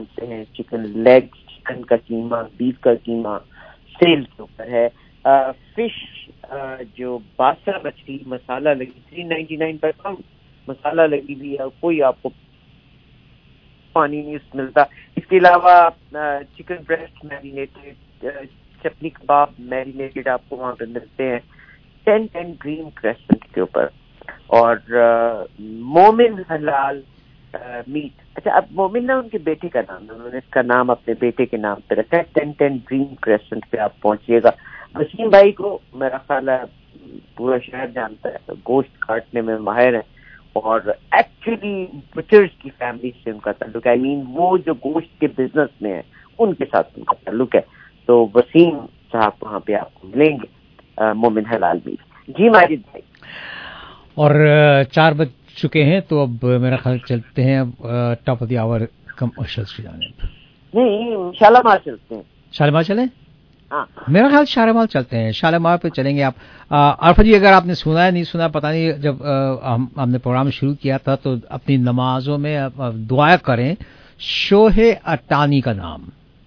जानते हैं, chicken leg, chicken का कीमा, बीफ का कीमा सेल के ऊपर है। फिश जो बासा मछली मसाला लगी 399 पर पाउंड मसाला लगी हुई है, कोई आपको पानी नहीं मिलता। इसके अलावा chicken breast marinated, chutney kebab marinated आपको वहां पर मिलते हैं 1010 ग्रीन क्रेसेंट के ऊपर। और मोमिन हलाल मीट, अच्छा अब मोमिन ना उनके बेटे का नाम है, उन्होंने इसका नाम अपने बेटे के नाम पे रखा है। 1010 ग्रीन क्रेसेंट पे आप पहुंचिएगा। वसीम भाई को मेरा ख्याल है पूरा शहर जानता है, तो गोश्त काटने में माहिर है और एक्चुअली बुचर्स की फैमिली से उनका ताल्लुक है। आई मीन वो जो गोश्त के बिजनेस में है उनके साथ उनका ताल्लुक है। तो वसीम साहब वहाँ पे आपको मिलेंगे मोमिन हलाल मीट। जी माजिद भाई। और 4 बज चुके हैं, तो अब मेरा ख्याल चलते हैं अब top of the hour commercials की जानिब। नहीं, शालामार चलते हैं। शालामार चलें? हाँ, मेरा ख्याल शालामार चलते हैं, शालामार पे चलेंगे। आप आरफा जी, अगर आपने सुना है नहीं सुना पता नहीं, जब हमने प्रोग्राम शुरू किया था तो अपनी नमाजों में दुआ करें शोहे अटानी का नाम,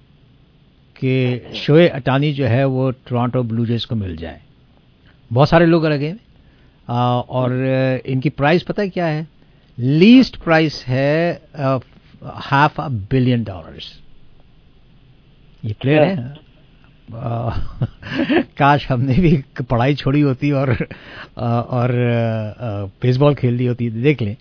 कि शोहे अटानी जो है वो टोरंटो ब्लू जेज को मिल जाए। बहुत सारे लोग लगे और इनकी प्राइस पता है क्या है? लीस्ट प्राइस है $500 million। ये प्लेयर है। काश हमने भी पढ़ाई छोड़ी होती और बेसबॉल खेल ली होती। देख लें,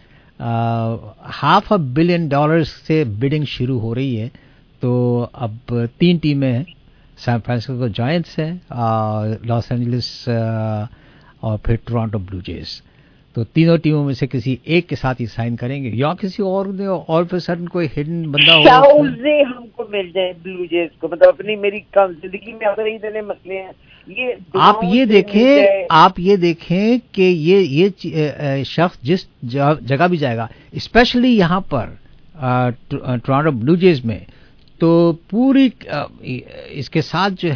$500 million से बिडिंग शुरू हो रही है। तो अब 3 टीमें हैं, सैन फ्रांसिस्को जायंट्स है, लॉस एंजलिस और फिर टोरंटो ब्लू जेज। तो तीनों टीमों में से किसी एक के साथ ही साइन करेंगे, या किसी और पे सडन कोई हिडन बंदा हो से हमको मिल जाए ब्लू जेज को। मतलब अपनी मेरी कम जिंदगी में अगर इतने मसले हैं, ये आप ये देखें कि ये शख्स जिस जगह भी जाएगा, स्पेशली यहाँ पर टोरंटो ब्लू जेज में, तो पूरी इसके साथ जो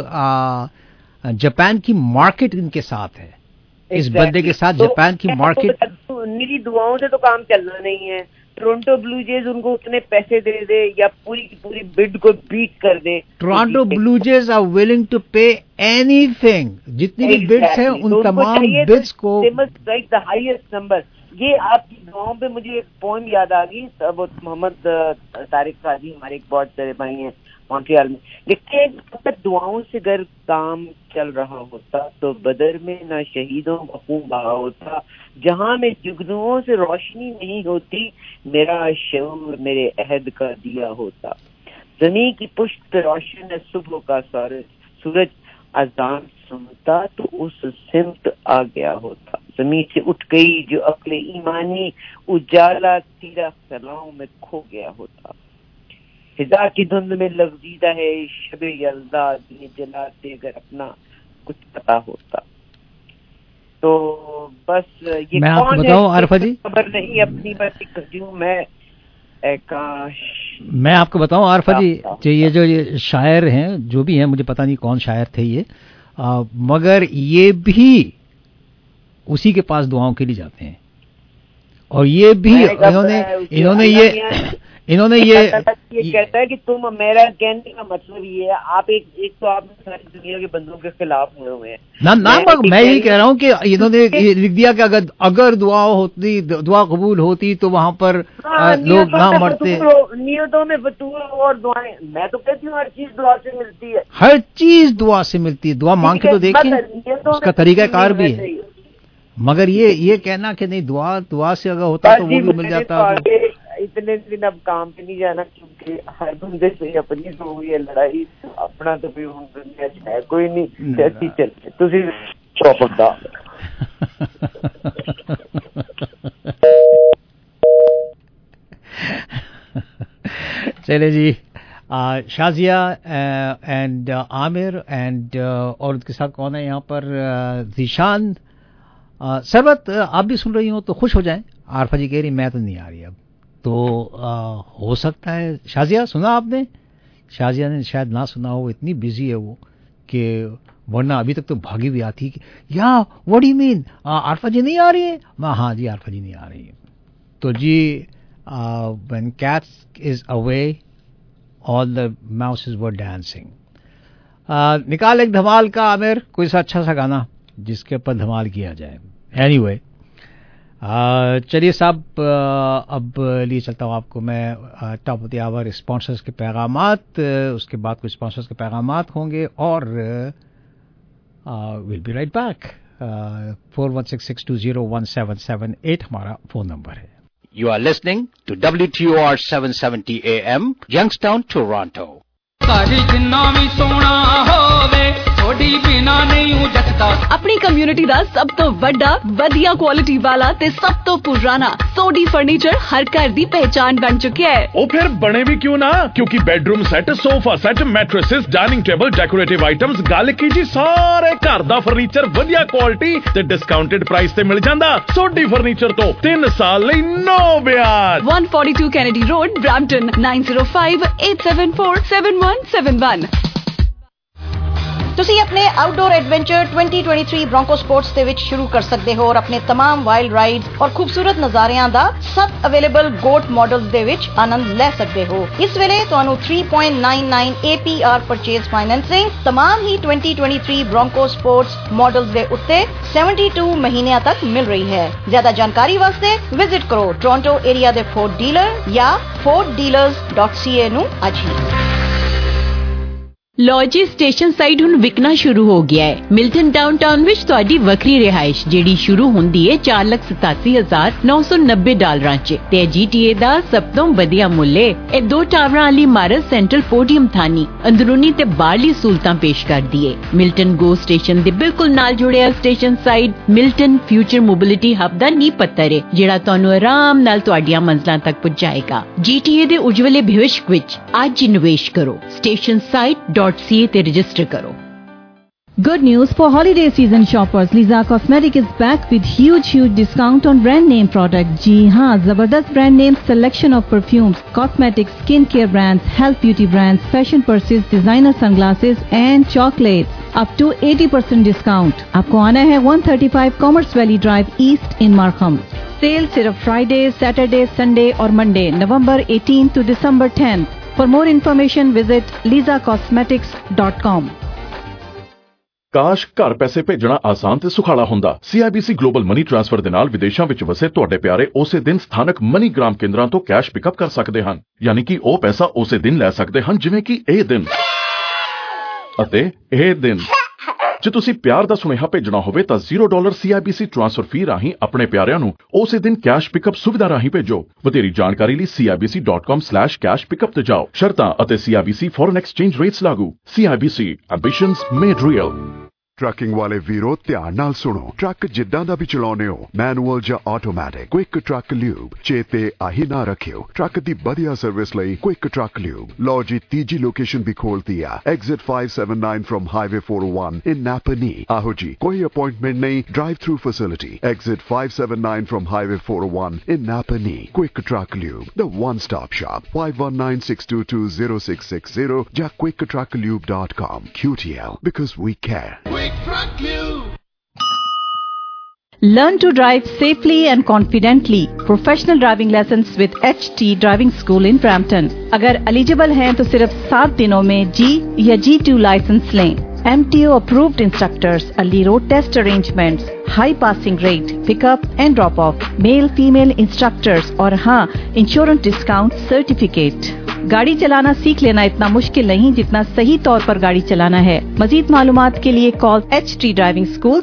है जापान की मार्केट इनके साथ है। इस बंदे के साथ जापान की मार्केट। मेरी दुआओं से तो काम चलना नहीं है। टोरंटो ब्लू जेज उनको उतने पैसे दे दे या पूरी की पूरी बिड को बीट कर दे। Toronto Blue Jays are willing to pay anything. जितनी भी बिड्स हैं उन तमाम बिड्स को द हाईएस्ट नंबर। ये आपकी दुआओं पे मुझे एक पोएम याद आ गई। वो मोहम्मद तारिक काजी हमारे एक बहुत सारे भाई हैं मॉन्ट्रियल में, लिखते हैं कब तक दुआओं से अगर काम चल रहा होता तो बदर में ना शहीदों का खून बहा होता। जहां में जुगनुओं से रोशनी नहीं होती, मेरा शऊर मेरे अहद का दिया होता। जमीन की पुष्ट पे रोशन है सुबह का सूरज, अजान सुनता तो उस सिमत आ गया होता। जमीन से उठ गई जो अक्ले ईमानी, उजाला तीरा सलाओं में खो गया होता। फिजा की धुंध में लफ्जीदा है शबे यल्दा, दिए जलाते अगर अपना कुछ पता होता। तो बस ये मैं कौन आपको बताऊं आरफा जी, खबर नहीं अपनी, बस मैं काश। मैं आपको बताऊं आरफा जी, ये शायर हैं जो भी हैं, मुझे पता नहीं कौन शायर थे ये, मगर ये भी उसी के पास दुआओं के लिए जाते हैं। और ये भी इन्होंने ये कहता है कि तुम, मेरा कहने का मतलब ये है, आप एक तो आप सारी दुनिया के बंदों के खिलाफ हुए हैं ना। मैं यही कह रहा हूँ कि इन्होंने लिख दिया कि अगर दुआ कबूल होती तो वहाँ पर लोग ना मरते। नियतों में फतूर और दुआएं, मैं तो कहती हूँ हर चीज दुआ से मिलती है। हर चीज दुआ से मिलती है। दुआ मांग के तो देखिए, उसका तरीका कार भी है। मगर ये कहना कि नहीं दुआ से अगर होता तो वो भी मिल जाता। इतने दिन अब काम पे नहीं जाना, क्योंकि हर बंदे से अपनी तो हुई है लड़ाई, अपना तो भी है कोई नहीं। ऐसी चलते तुझे चौपड़ा। चले जी, शाजिया एंड आमिर एंड और उसके साथ कौन है यहाँ पर, जीशान, सरबत। आप भी सुन रही हो तो खुश हो जाएं। आरफा जी कह रही मैं तो नहीं आ रही अब, तो हो सकता है। शाजिया सुना आपने? शाजिया ने शायद ना सुना हो, इतनी बिजी है वो कि वरना अभी तक तो भागी हुई आती कि या what do you mean Arfa ji नहीं आ रही है। हाँ जी आरफा जी नहीं आ रही है। तो जी when cat is away, all the mouses were dancing. निकाल एक धमाल का आमिर, कोई सा अच्छा सा गाना जिसके ऊपर धमाल किया जाए. Anyway, चलिए साहब, अब लिए चलता हूँ आपको मैं top of the hour sponsors के पैगामात, उसके बाद कुछ स्पॉन्सर्स के पैगामात होंगे और विल बी राइट बैक. 4166201778 हमारा फोन नंबर है. You are listening to WTOR 770 AM, Youngstown, Toronto. अपनी कम्युनिटी ਦਾ ਸਭ ਤੋਂ ਵੱਡਾ ਵਧੀਆ ਕੁਆਲਿਟੀ ਵਾਲਾ ਤੇ ਸਭ ਤੋਂ ਪੁਰਾਣਾ ਸੋਡੀ ਫਰਨੀਚਰ ਹਰ ਘਰ ਦੀ ਪਹਿਚਾਨ ਬਣ ਚੁੱਕਿਆ ਹੈ. ਉਹ ਫਿਰ ਬਣੇ ਵੀ ਕਿਉਂ ਨਾ, ਕਿਉਂਕਿ bedroom set, sofa set, mattresses, dining table, decorative items, ਗੱਲ ਕੀ ਜੀ ਸਾਰੇ ਘਰ ਦਾ ਫਰਨੀਚਰ ਵਧੀਆ ਕੁਆਲਿਟੀ ਤੇ ਡਿਸਕਾਊਂਟਡ ਪ੍ਰਾਈਸ ਤੇ ਮਿਲ ਜਾਂਦਾ. ਸੋਡੀ ਫਰਨੀਚਰ ਤੋਂ 3 ਸਾਲ ਲਈ ਨੋ ਵਿਆਜ. 142 ਕੈਨੇਡੀ ਰੋਡ, ਬ੍ਰੈਂਪਟਨ 9058747171. ਤੁਸੀਂ ਆਪਣੇ ਆਊਟਡੋਰ ਐਡਵੈਂਚਰ 2023 ਬ੍ਰੋਂਕੋ ਸਪੋਰਟਸ ਦੇ ਵਿੱਚ ਸ਼ੁਰੂ ਕਰ ਸਕਦੇ ਹੋ ਔਰ ਆਪਣੇ तमाम ਵਾਈਲਡ ਰਾਈਡਸ ਔਰ ਖੂਬਸੂਰਤ ਨਜ਼ਾਰਿਆਂ ਦਾ ਸਭ ਅਵੇਲੇਬਲ ਗੋਟ ਮਾਡਲਸ ਦੇ ਵਿੱਚ ਆਨੰਦ ਲੈ ਸਕਦੇ ਹੋ. ਇਸ ਵੇਲੇ ਤੁਹਾਨੂੰ 3.99 APR ਪਰਚੇਜ਼ ਫਾਈਨੈਂਸਿੰਗ तमाम ਹੀ 2023 ਬ੍ਰੋਂਕੋ ਸਪੋਰਟਸ ਮਾਡਲਸ ਦੇ ਉੱਤੇ 72 ਮਹੀਨਿਆਂ ਤੱਕ ਮਿਲ ਰਹੀ ਹੈ. ਜ਼ਿਆਦਾ ਜਾਣਕਾਰੀ ਵਾਸਤੇ ਵਿਜ਼ਿਟ ਕਰੋ ਟੋਰਾਂਟੋ ਏਰੀਆ ਦੇ ਫੋਰਡ ਡੀਲਰ ਜਾਂ forddealers.ca ਨੂੰ ਅੱਜ ਹੀ. ਲੋ ਜੀ, ਸਟੇਸ਼ਨ ਸਾਈਡ ਹੁਣ ਵਿਕਣਾ ਸ਼ੁਰੂ ਹੋ ਗਿਆ ਹੈ. ਮਿਲਟਨ ਡਾਊਨਟਾਊਨ ਵਿੱਚ ਤੁਹਾਡੀ ਵੱਖਰੀ ਰਿਹਾਇਸ਼ ਜਿਹੜੀ ਸ਼ੁਰੂ ਹੁੰਦੀ ਹੈ $4,87,990 'ਚ ਤੇ GTA ਦਾ ਸਭ ਤੋਂ ਵਧੀਆ ਮੁੱਲ ਹੈ. ਇਹ 2 ਟਾਵਰਾਂ ਵਾਲੀ ਇਮਾਰਤ ਸੈਂਟਰਲ ਪੋਡੀਅਮ ਥਾਨੀ ਅੰਦਰੂਨੀ ਤੇ ਬਾਹਰਲੀ ਸਹੂਲਤਾਂ ਪੇਸ਼ ਕਰਦੀ ਹੈ. ਮਿਲਟਨ ਗੋ ਸਟੇਸ਼ਨ ਦੇ ਬਿਲਕੁਲ ਨਾਲ ਜੁੜਿਆ station side Milton future mobility hub ਦਾ ਨੀਂਹ ਪੱਥਰ ਹੈ ਜਿਹੜਾ ਤੁਹਾਨੂੰ ਆਰਾਮ ਨਾਲ ਤੁਹਾਡੀਆਂ ਮੰਜ਼ਲਾਂ ਤੱਕ ਪਹੁੰਚਾਏਗਾ. GTA ਦੇ ਉਜਵਲੇ ਭਵਿੱਖ ਵਿੱਚ ਅੱਜ ਹੀ ਨਿਵੇਸ਼ ਕਰੋ. ਸਟੇਸ਼ਨ ਸਾਈਡ .ca ਤੇ ਰਜਿਸਟਰ ਕਰੋ. Good news for holiday season shoppers. Liza Cosmetic is back with huge discount on brand name products. जी हाँ, जबरदस्त brand name selection of perfumes, cosmetics, skincare brands, health beauty brands, fashion purses, designer sunglasses and chocolates. Up to 80% discount. आपको आना है 135 Commerce Valley Drive East in Markham. Sale सिर्फ Friday, Saturday, Sunday और Monday, November 18 to December 10th. For more information, visit lizacosmetics.com. ਕਾਸ਼ ਘਰ ਪੈਸੇ ਭੇਜਣਾ ਆਸਾਨ ਤੇ ਸੁਖਾਲਾ ਹੁੰਦਾ. CIBC ਗਲੋਬਲ ਮਨੀ ਟ੍ਰਾਂਸਫਰ ਦੇ ਨਾਲ ਵਿਦੇਸ਼ਾਂ ਵਿੱਚ ਵਸੇ ਤੁਹਾਡੇ ਪਿਆਰੇ ਉਸੇ ਦਿਨ ਸਥਾਨਕ ਮਨੀਗ੍ਰਾਮ ਕੇਂਦਰਾਂ ਤੋਂ ਕੈਸ਼ ਪਿਕਅਪ ਕਰ ਸਕਦੇ ਹਨ. ਯਾਨੀ ਕਿ ਉਹ ਪੈਸਾ ਉਸੇ ਦਿਨ ਲੈ ਸਕਦੇ ਹਨ ਜਿਵੇਂ ਕਿ ਇਹ ਦਿਨ ਅਤੇ ਇਹ ਦਿਨ. ਜੇ ਤੁਸੀਂ ਪਿਆਰ ਦਾ ਸੁਨੇਹਾ ਭੇਜਣਾ ਹੋਵੇ ਤਾਂ $0 CIBC ਟ੍ਰਾਂਸਫਰ ਫੀ ਰਾਹੀਂ ਆਪਣੇ ਪਿਆਰਿਆਂ ਨੂੰ ਉਸੇ ਦਿਨ ਕੈਸ਼ ਪਿਕਅਪ ਸੁਵਿਧਾ ਰਾਹੀਂ ਭੇਜੋ. ਵਧੇਰੀ ਜਾਣਕਾਰੀ ਲਈ cibc.com/cash pickup ਤੇ ਜਾਓ. ਸ਼ਰਤਾਂ ਅਤੇ CIBC ਫੋਰਨ ਐਕਸਚੇਂਜ ਰੇਟਸ ਲਾਗੂ. CIBC ambitions made real. Trucking ਵਾਲੇ ਵੀਰੋ ਧਿਆਨ ਨਾਲ ਸੁਣੋ. ਟਰੱਕ ਜਿੱਦਾਂ ਦਾ ਵੀ ਚਲਾਉਨੇ ਹੋ, ਮੈਨੂਅਲ ਜਾਂ ਆਟੋਮੈਟਿਕ, ਕੁਇਕ ਟਰੱਕ ਲਿਊਬ ਚੇਤੇ ਆਹੀ ਨਾ ਰੱਖਿਓ. ਟਰੱਕ ਦੀ ਵਧੀਆ ਸਰਵਿਸ ਲਈ ਕੁਇਕ ਟਰੱਕ ਲਿਊਬ. ਲਓ ਜੀ, ਤੀਜੀ ਲੋਕੇਸ਼ਨ ਵੀ ਖੋਲਤੀ ਆ. Exit 579 from highway 401 in Napanee. ਆਹੋ ਜੀ, ਕੋਈ ਅਪਾਇੰਟਮੈਂਟ ਨਹੀਂ, drive through facility. Exit 579 from highway 401 in Napanee. Quick truck lube, the one stop shop. 5196220660 ਜਾਂ quicktrucklube.com. QTL, because we care. Learn to drive safely and confidently. Professional driving lessons with HT Driving School in Brampton. अगर eligible हैं तो सिर्फ 7 दिनों में G या G2 licence लें. MTO approved instructors, early road test arrangements, high passing rate, pickup and drop off, male female instructors और हाँ, insurance discount certificate. गाड़ी चलाना सीख लेना इतना मुश्किल नहीं जितना सही तौर पर गाड़ी चलाना है. मजीद मालूमात के लिए call HT driving school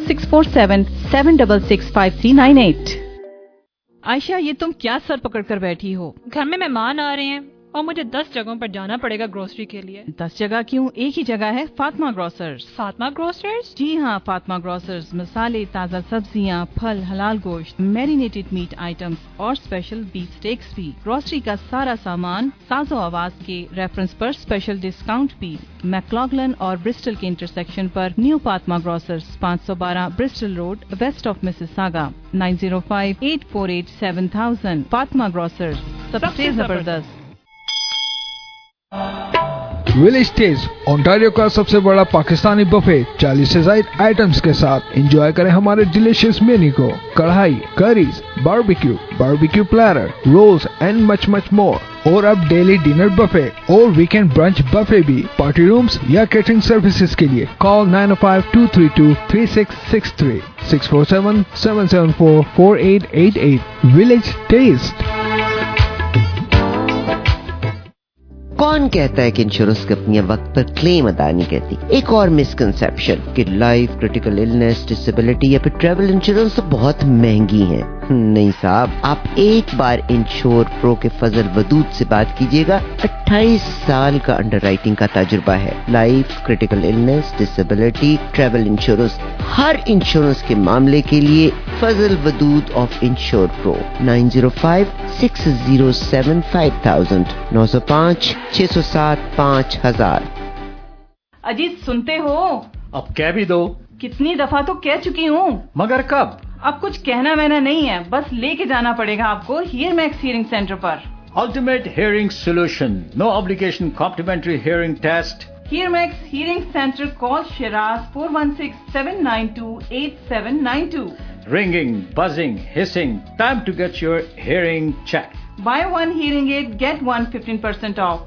647-766-5398. Ayesha, ये तुम क्या सर पकड़ कर बैठी हो? घर में मेहमान आ रहे हैं और मुझे 10 जगहों पर जाना पड़ेगा ग्रोसरी के लिए. 10 जगह क्यों? एक ही जगह है, फातिमा ग्रोसर्स. फातिमा ग्रोसर्स? जी हाँ, फातिमा ग्रोसर्स मसाले, ताज़ा सब्जियाँ, फल, हलाल गोश्त, मैरिनेटेड मीट आइटम्स और स्पेशल बीफ स्टेक्स भी. ग्रोसरी का सारा सामान साजो आवाज के रेफरेंस पर स्पेशल डिस्काउंट भी. मैक्लॉगलन और ब्रिस्टल के इंटरसेक्शन पर new Fatima grocers, 512 Bristol road, west of Mississauga. 905-848-7000. Fatima grocers, सबसे जबरदस्त. विलेज टेस्ट ओंटारियो का सबसे बड़ा पाकिस्तानी बफे 40 से ज्यादा आइटम्स के साथ एंजॉय करें हमारे डिलीशियस मेन्यू को। Kadai, curries, barbecue platter, rolls and much more. और अब डेली डिनर बफे और वीकेंड ब्रंच बफे भी। पार्टी रूम्स या कैटरिंग सर्विसेज के लिए कॉल 905-232-3663 647-774-4888। Village test. कौन कहता है कि इंश्योरेंस कंपनियां वक्त पर क्लेम अदा नहीं करती? एक और मिसकंसेप्शन कि लाइफ, क्रिटिकल इलनेस, डिसेबिलिटी या फिर ट्रैवल इंश्योरेंस तो बहुत महंगी है। नहीं साहब, आप एक बार इंश्योर प्रो के फजल वदूद से बात कीजिएगा। 28 साल का अंडरराइटिंग का तजुर्बा है। Life, critical illness, disability, travel insurance, हर इंश्योरेंस के मामले के लिए Fazal Wadood of insure pro 905-607-5000 905-607-5000। Ajit सुनते हो? अब कह भी दो। कितनी दफा तो कह चुकी हूँ, मगर कब? अब कुछ कहना वहना नहीं है, बस लेके जाना पड़ेगा आपको हियरमैक्स हियरिंग सेंटर पर। Ultimate hearing solution, no obligation complimentary hearing test. HearMax hearing centre, call Shiraz 416-792-8792। Ringing, buzzing, hissing, time to get your hearing checked. Buy one hearing aid, get one 15% off.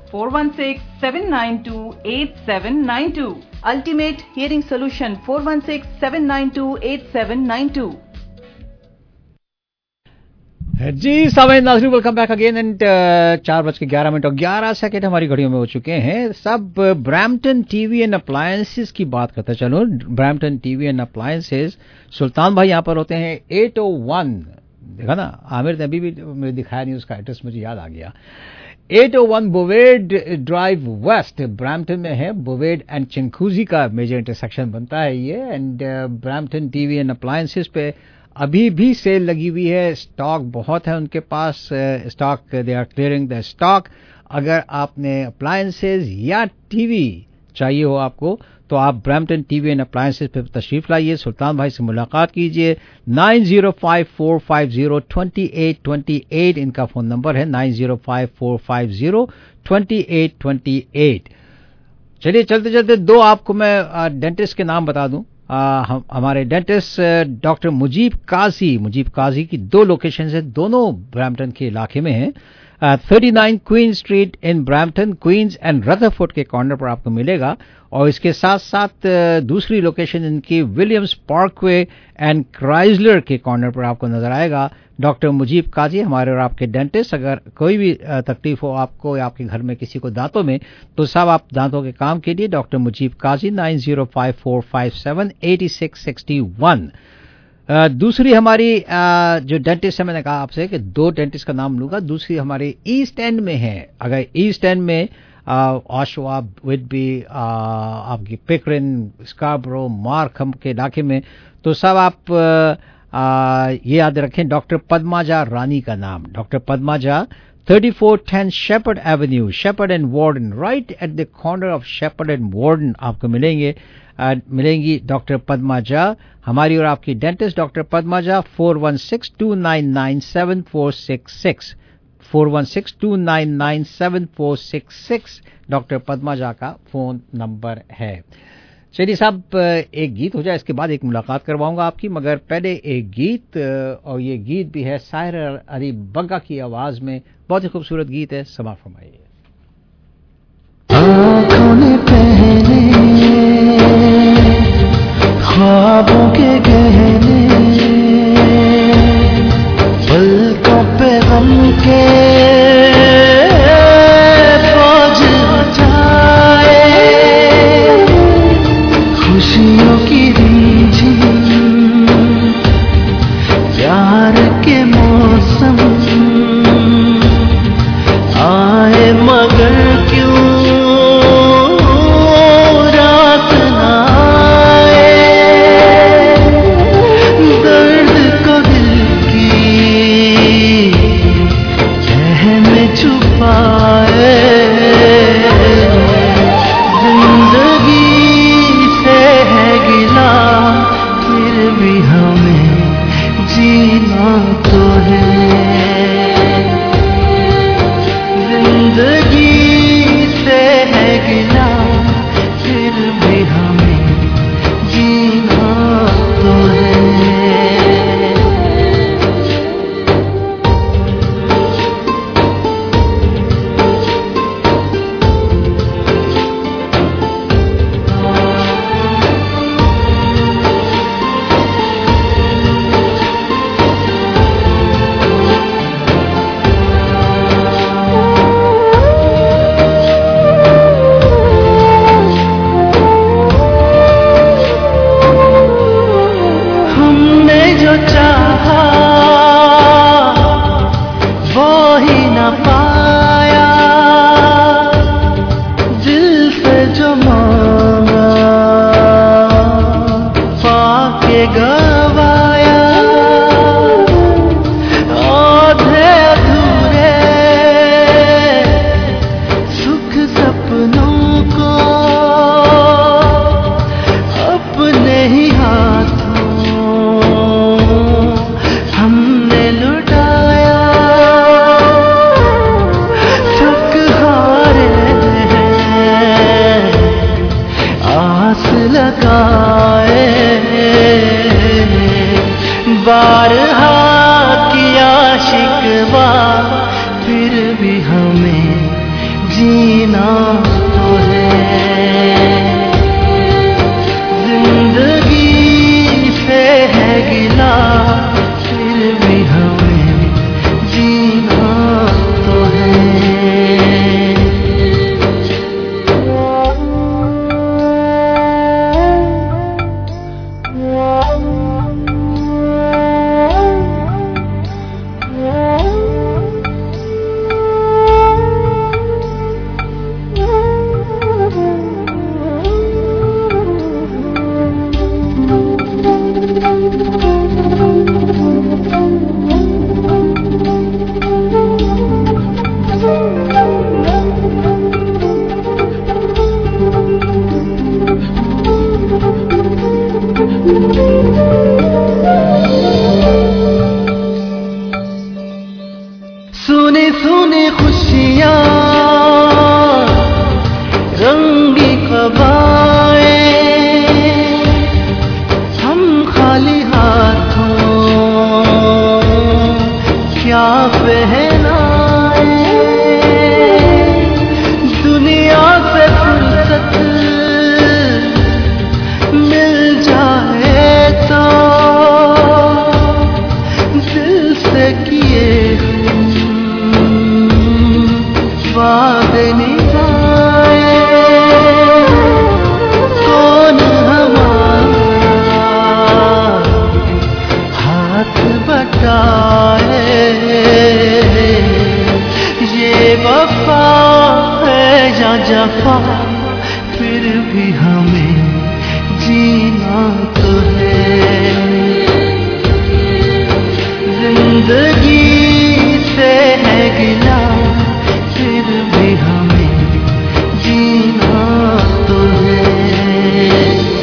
416-792-8792. Ultimate Hearing Solution 416-792-8792. जी समय नाज़रीन, welcome back again and 4:11 और 11 second हमारी घड़ियों में हो चुके हैं। सब ब्रैम्पटन टीवी एंड अप्लायंसेस की बात करते चलो। Brampton TV and appliances, Sultan भाई यहाँ पर होते हैं 801। देखा ना, आमिर ने अभी भी मुझे दिखाया नहीं, उसका एड्रेस मुझे याद आ गया। 801 बोवेड ड्राइव वेस्ट ब्रैम्पटन में है। बोवेड एंड चिंकूजी का मेजर इंटरसेक्शन बनता है ये। And Brampton TV and appliances पे अभी भी सेल लगी हुई है। स्टॉक बहुत है उनके पास, stock, they are clearing the stock. अगर आपने अप्लायंसेज या टीवी चाहिए हो आपको, तो आप ब्रैम्पटन टीवी एंड अप्लायंसेज पे तशरीफ लाइए, सुल्तान भाई से मुलाकात कीजिए। 9054502828 इनका फोन नंबर है, 9054502828। चलिए चलते चलते दो आपको मैं डेंटिस्ट के नाम बता दूं। हमारे डेंटिस्ट डॉक्टर मुजीब काजी की दो लोकेशन है, दोनों ब्रैम्पटन के इलाके में हैं। 39 Queen Street in Brampton, Queens and Rutherford के कॉर्नर पर आपको मिलेगा। और इसके साथ साथ दूसरी लोकेशन इनकी विलियम्स पार्कवे एंड क्राइजलर के कॉर्नर पर आपको नजर आएगा। डॉक्टर मुजीब काजी हमारे और आपके डेंटिस्ट। अगर कोई भी तकलीफ हो आपको या आपके घर में किसी को दांतों में, तो सब आप दांतों के काम के लिए डॉक्टर मुजीब काजी 9054578661। दूसरी हमारी जो डेंटिस्ट है, मैंने कहा आपसे कि दो डेंटिस्ट का नाम लूंगा। दूसरी हमारी ईस्ट एंड में है। अगर ईस्ट एंड में ऑशवा, विडबी, आपकी पिकरिन, स्कार्बरो, मार्कहम के इलाके में, तो सब आप ये याद रखें डॉक्टर पद्माजा रानी का नाम। Doctor Padmaja 3410 Sheppard Avenue, Sheppard and Warden, right at the corner of Sheppard and Warden आपको मिलेंगी डॉक्टर पद्माजा। हमारी और आपकी dentist doctor Padmaja 416-299-7466 416-299-7466 doctor Padmaja का फोन नंबर है। चलिए साहब, एक गीत हो जाए, इसके बाद एक मुलाकात करवाऊंगा आपकी, मगर पहले एक गीत, और ये गीत भी है साहिर अली बग्गा की आवाज में। बहुत ही खूबसूरत गीत है, समाअत फरमाइए। आँखों ने पहने ख्वाबों के गहने, पलकों पे गम के बोझ उठाए, खुशियों की रिमझिम प्यार के मौसम आए जीना तो है, जिंदगी से है गिला फिर भी हमें जीना तो है। सुनी सुनी खुशियाँ रंगी खबाएं, हम खाली हाथों क्या पहनाए, दुनिया से फुर्सत मिल जाए तो दिल से किए वादे निभाए, कौन हमारा हाथ बटाए, ये वफा है या जफा फिर भी हमें जीना तो है, जिंदगी से है गिला फिर भी हमें जीना तो है।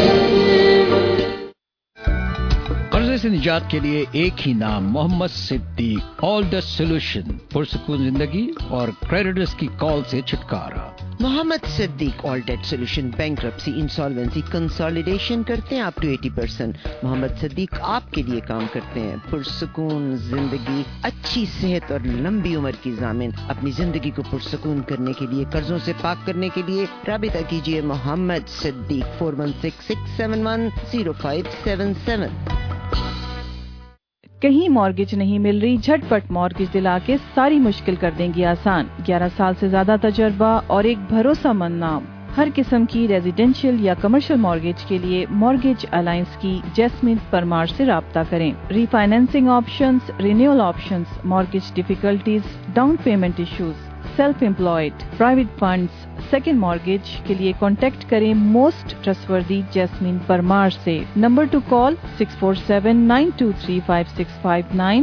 कर्जे से निजात के लिए एक ही नाम, Mohammed Siddiq. All the solution, पुरसुकून जिंदगी और क्रेडिटर्स की कॉल से छुटकारा। Mohammed Siddiq all debt solution, bankruptcy, insolvency, consolidation करते हैं अप टू 80%। मोहम्मद सिद्दीक आपके लिए काम करते हैं। पुरसुकून जिंदगी, अच्छी सेहत और लंबी उम्र की जामिन। अपनी जिंदगी को पुरसुकून करने के लिए, कर्जों से पाक करने के लिए राबिता कीजिए मोहम्मद सिद्दीक 4166710577। कहीं मॉर्गेज नहीं मिल रही? झटपट मॉर्गेज दिला के सारी मुश्किल कर देंगी आसान। 11 साल से ज्यादा तजर्बा और एक भरोसेमंद नाम। हर किस्म की रेजिडेंशियल या कमर्शियल मॉर्गेज के लिए मॉर्गेज अलायंस की जैस्मिन परमार से राब्ता करें। Refinancing options, renewal options, mortgage difficulties, down payment issues, self employed, private funds, second mortgage के लिए कांटेक्ट करें मोस्ट ट्रस्टवर्दी जैस्मिन परमार से। Number to call 6479235659,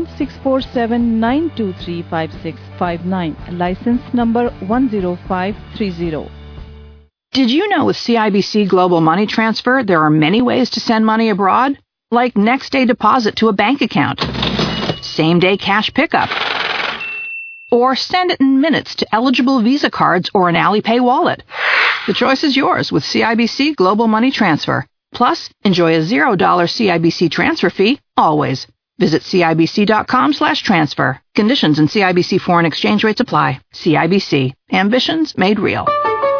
6479235659, licence number 10530। Did you know with CIBC Global Money Transfer, there are many ways to send money abroad? Like next-day deposit to a bank account, same-day cash pickup, or send it in minutes to eligible Visa cards or an Alipay wallet. The choice is yours with CIBC Global Money Transfer. Plus, enjoy a $0 CIBC transfer fee always. Visit CIBC.com/transfer. Conditions and CIBC foreign exchange rates apply. CIBC. Ambitions made real.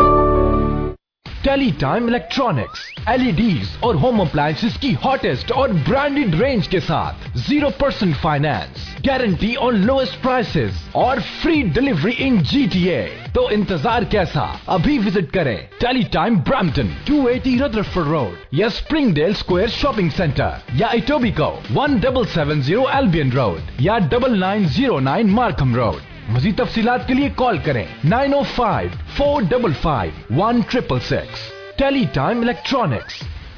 Teletime electronics, LEDs और home appliances की hottest और branded range के साथ 0% finance, guarantee on lowest prices और free delivery in GTA। तो इंतजार कैसा? अभी विजिट करें टेलीटाइम ब्रैम्पटन 280 रदरफोर्ड रोड या स्प्रिंगडेल स्क्वायर शॉपिंग सेंटर या इटोबिको 1770 एल्बियन रोड या 9909 मार्कम रोड। मज़ीद तफसीलात के लिए कॉल करें 905-455-1666। Teletime electronics.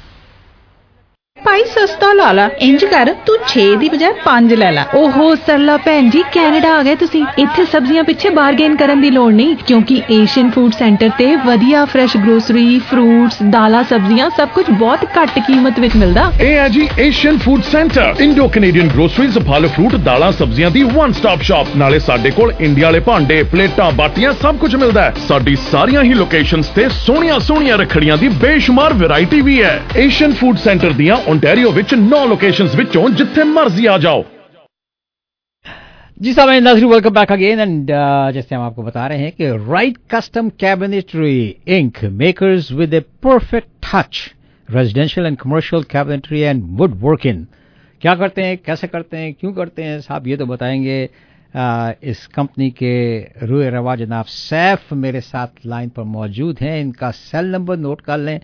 भाई सस्ता ला ला, इंज कर तू 6 ਦੀ ਬਜਾਏ 5 ਲੈ ਲਾ। ਓਹੋ ਸਰਲਾ ਭੈਣ ਜੀ, ਕੈਨੇਡਾ ਆ ਗਏ ਤੁਸੀਂ। ਇੱਥੇ ਸਬਜ਼ੀਆਂ ਪਿੱਛੇ ਬਾਰਗੇਨ ਕਰਨ ਦੀ ਲੋੜ ਨਹੀਂ, ਕਿਉਂਕਿ ਏਸ਼ੀਅਨ ਫੂਡ ਸੈਂਟਰ ਤੇ ਵਧੀਆ ਫਰੈਸ਼ ਗਰੋਸਰੀ, ਫਰੂਟਸ, ਦਾਲਾਂ, ਸਬਜ਼ੀਆਂ ਸਭ ਕੁਝ ਬਹੁਤ ਘੱਟ ਕੀਮਤ ਵਿੱਚ ਮਿਲਦਾ। ਇਹ ਹੈ ਜੀ Asian food centre, Indo Canadian groceries, ਫਲ ਫਰੂਟ, ਦਾਲਾਂ, ਸਬਜ਼ੀਆਂ ਦੀ ਵਨ ਸਟਾਪ ਸ਼ਾਪ। ਨਾਲੇ ਸਾਡੇ ਕੋਲ ਇੰਡੀਆ ਵਾਲੇ ਭਾਂਡੇ, ਪਲੇਟਾਂ, ਬਾਟੀਆਂ ਸਭ ਕੁਝ ਮਿਲਦਾ ਹੈ। ਸਾਡੀ ਸਾਰੀਆਂ ਹੀ ਲੋਕੇਸ਼ਨਸ ਤੇ ਸੋਹਣੀਆਂ ਰੱਖੜੀਆਂ ਦੀ ਬੇਸ਼ੁਮਾਰ ਵੈਰਾਈਟੀ ਵੀ ਹੈ। ਏਸ਼ੀਅਨ ਫੂਡ ਸੈਂਟਰ ਦੀਆਂ ओंटारियो विच 9 लोकेशंस विचों जिथे मर्जी आ जाओ। जी साहब, नाज़रीन, वेलकम बैक अगेन। एंड जैसे हम आपको बता रहे हैं कि Right Custom Cabinetry Inc makers with a perfect touch, residential and commercial cabinetry and woodworking. क्या करते हैं, कैसे करते हैं, क्यों करते हैं साहब, ये तो बताएंगे इस कंपनी के रूए रवा जनाब सैफ मेरे साथ लाइन पर मौजूद हैं। इनका सेल नंबर नोट कर लें,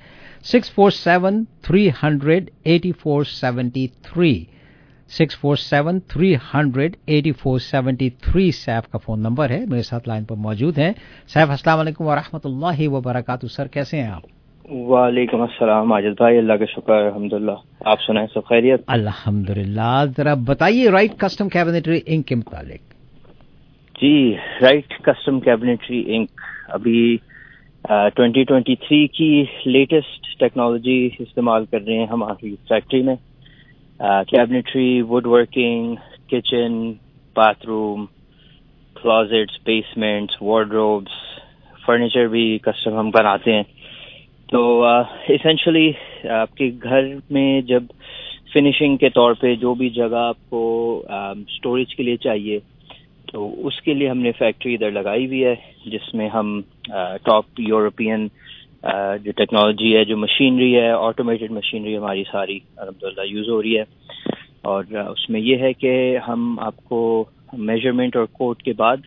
647-300-8473, 647-300-8473 सैफ का फोन नंबर है। मेरे साथ लाइन पर मौजूद हैं सैफ। अस्सलाम वालेकुम व रहमतुल्लाहि व बरकातहू। सर कैसे हैं आप? वालेकुम अस्सलाम माजिद भाई, अल्लाह का शुक्र अल्हम्दुलिल्लाह। आप सुनाएं, सब खैरियत? अल्हम्दुलिल्लाह। जरा बताइए राइट कस्टम कैबिनेटरी इंक के मुतालिक। जी, राइट कस्टम कैबिनेटरी इंक अभी 2023 की लेटेस्ट टेक्नोलॉजी इस्तेमाल कर रहे हैं हमारी फैक्ट्री में। Cabinetry, woodworking, kitchen, bathroom, closets, basements, wardrobes, furniture भी कस्टम हम बनाते हैं। तो इसेंशली आपके घर में जब फिनिशिंग के तौर पे जो भी जगह आपको स्टोरेज के लिए चाहिए, तो उसके लिए हमने फैक्ट्री इधर लगाई हुई है, जिसमें हम टॉप यूरोपियन जो टेक्नोलॉजी है, जो मशीनरी है, ऑटोमेटेड मशीनरी हमारी सारी अल्हम्दुलिल्लाह यूज़ हो रही है। और उसमें ये है कि हम आपको मेजरमेंट और कोड के बाद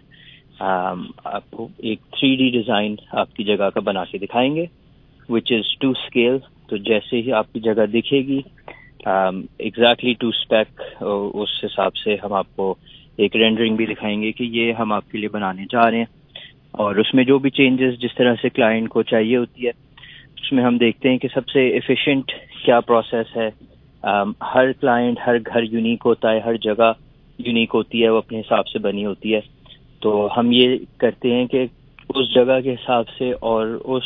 आपको एक 3D डिज़ाइन आपकी जगह का बना के दिखाएंगे, विच इज़ टू स्केल। तो जैसे ही आपकी जगह दिखेगी एग्जैक्टली टू स्पेक, उस हिसाब से हम आपको एक रेंडरिंग भी दिखाएंगे कि ये हम आपके लिए बनाने जा रहे हैं। और उसमें जो भी चेंजेस जिस तरह से क्लाइंट को चाहिए होती है, उसमें हम देखते हैं कि सबसे एफिशिएंट क्या प्रोसेस है। हर क्लाइंट, हर घर यूनिक होता है, हर जगह यूनिक होती है, वो अपने हिसाब से बनी होती है। तो हम ये करते हैं कि उस जगह के हिसाब से और उस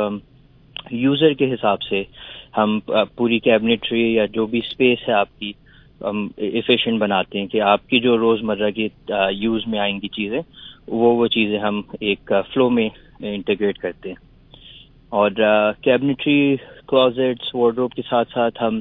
यूज़र के हिसाब से हम पूरी कैबिनेटरी या जो भी स्पेस है आपकी हम एफिशिएंट बनाते हैं कि आपकी जो रोज़मर्रा की यूज़ में आएंगी चीज़ें, वो चीज़ें हम एक फ्लो में इंटीग्रेट करते हैं। और कैबिनेटरी, क्लोजेट्स, वार्डरोब के साथ साथ हम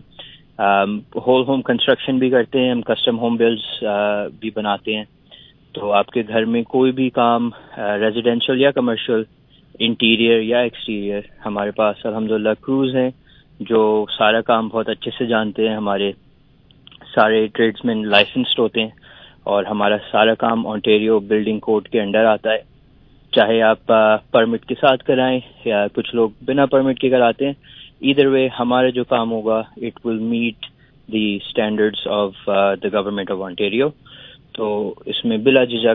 होल होम कंस्ट्रक्शन भी करते हैं। हम कस्टम होम बिल्ड्स भी बनाते हैं। तो आपके घर में कोई भी काम रेजिडेंशियल या कमर्शियल, इंटीरियर या एक्सटीरियर, हमारे पास अल्हम्दुलिल्लाह क्रूज हैं जो सारा काम बहुत अच्छे से जानते हैं। हमारे सारे ट्रेड्समैन लाइसेंस्ड होते हैं और हमारा सारा काम ओंटारियो बिल्डिंग कोड के अंडर आता है। चाहे आप परमिट के साथ कराएं या कुछ लोग बिना परमिट के कराते हैं, ईदर वे हमारा जो काम होगा it will meet the standards of the government of Ontario. तो इसमें बिला झिझक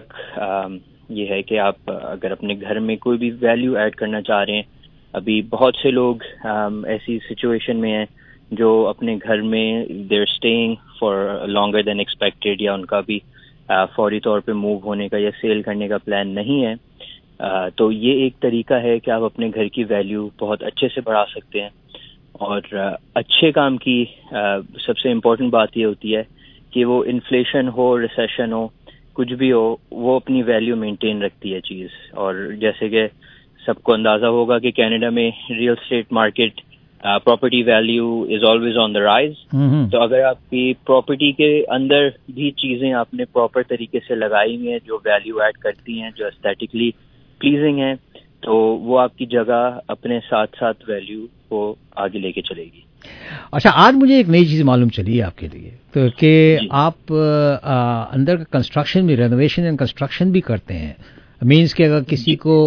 ये है कि आप अगर अपने घर में कोई भी वैल्यू ऐड करना चाह रहे हैं, अभी बहुत से लोग ऐसी सिचुएशन में हैं जो अपने घर में they're staying for longer than expected, या उनका भी फौरी तौर पे मूव होने का या सेल करने का प्लान नहीं है। तो ये एक तरीका है कि आप अपने घर की वैल्यू बहुत अच्छे से बढ़ा सकते हैं। और अच्छे काम की सबसे इम्पोर्टेंट बात ये होती है कि वो इन्फ्लेशन हो, रिसेशन हो, कुछ भी हो, वो अपनी वैल्यू मेंटेन रखती है चीज़। और जैसे कि सबको अंदाज़ा होगा कि कनाडा में real estate market, property value is always on the rise. तो अगर आपकी प्रॉपर्टी के अंदर भी चीज़ें आपने प्रॉपर तरीके से लगाई हुई हैं जो वैल्यू ऐड करती हैं, जो एस्थेटिकली प्लीजिंग हैं, तो वो आपकी जगह अपने साथ साथ वैल्यू को आगे लेके चलेगी। अच्छा, आज मुझे एक नई चीज़ मालूम चली है आपके लिए, तो कि आप अंदर का कंस्ट्रक्शन भी, रेनोवेशन एंड कंस्ट्रक्शन भी करते हैं। मीन्स कि अगर किसी को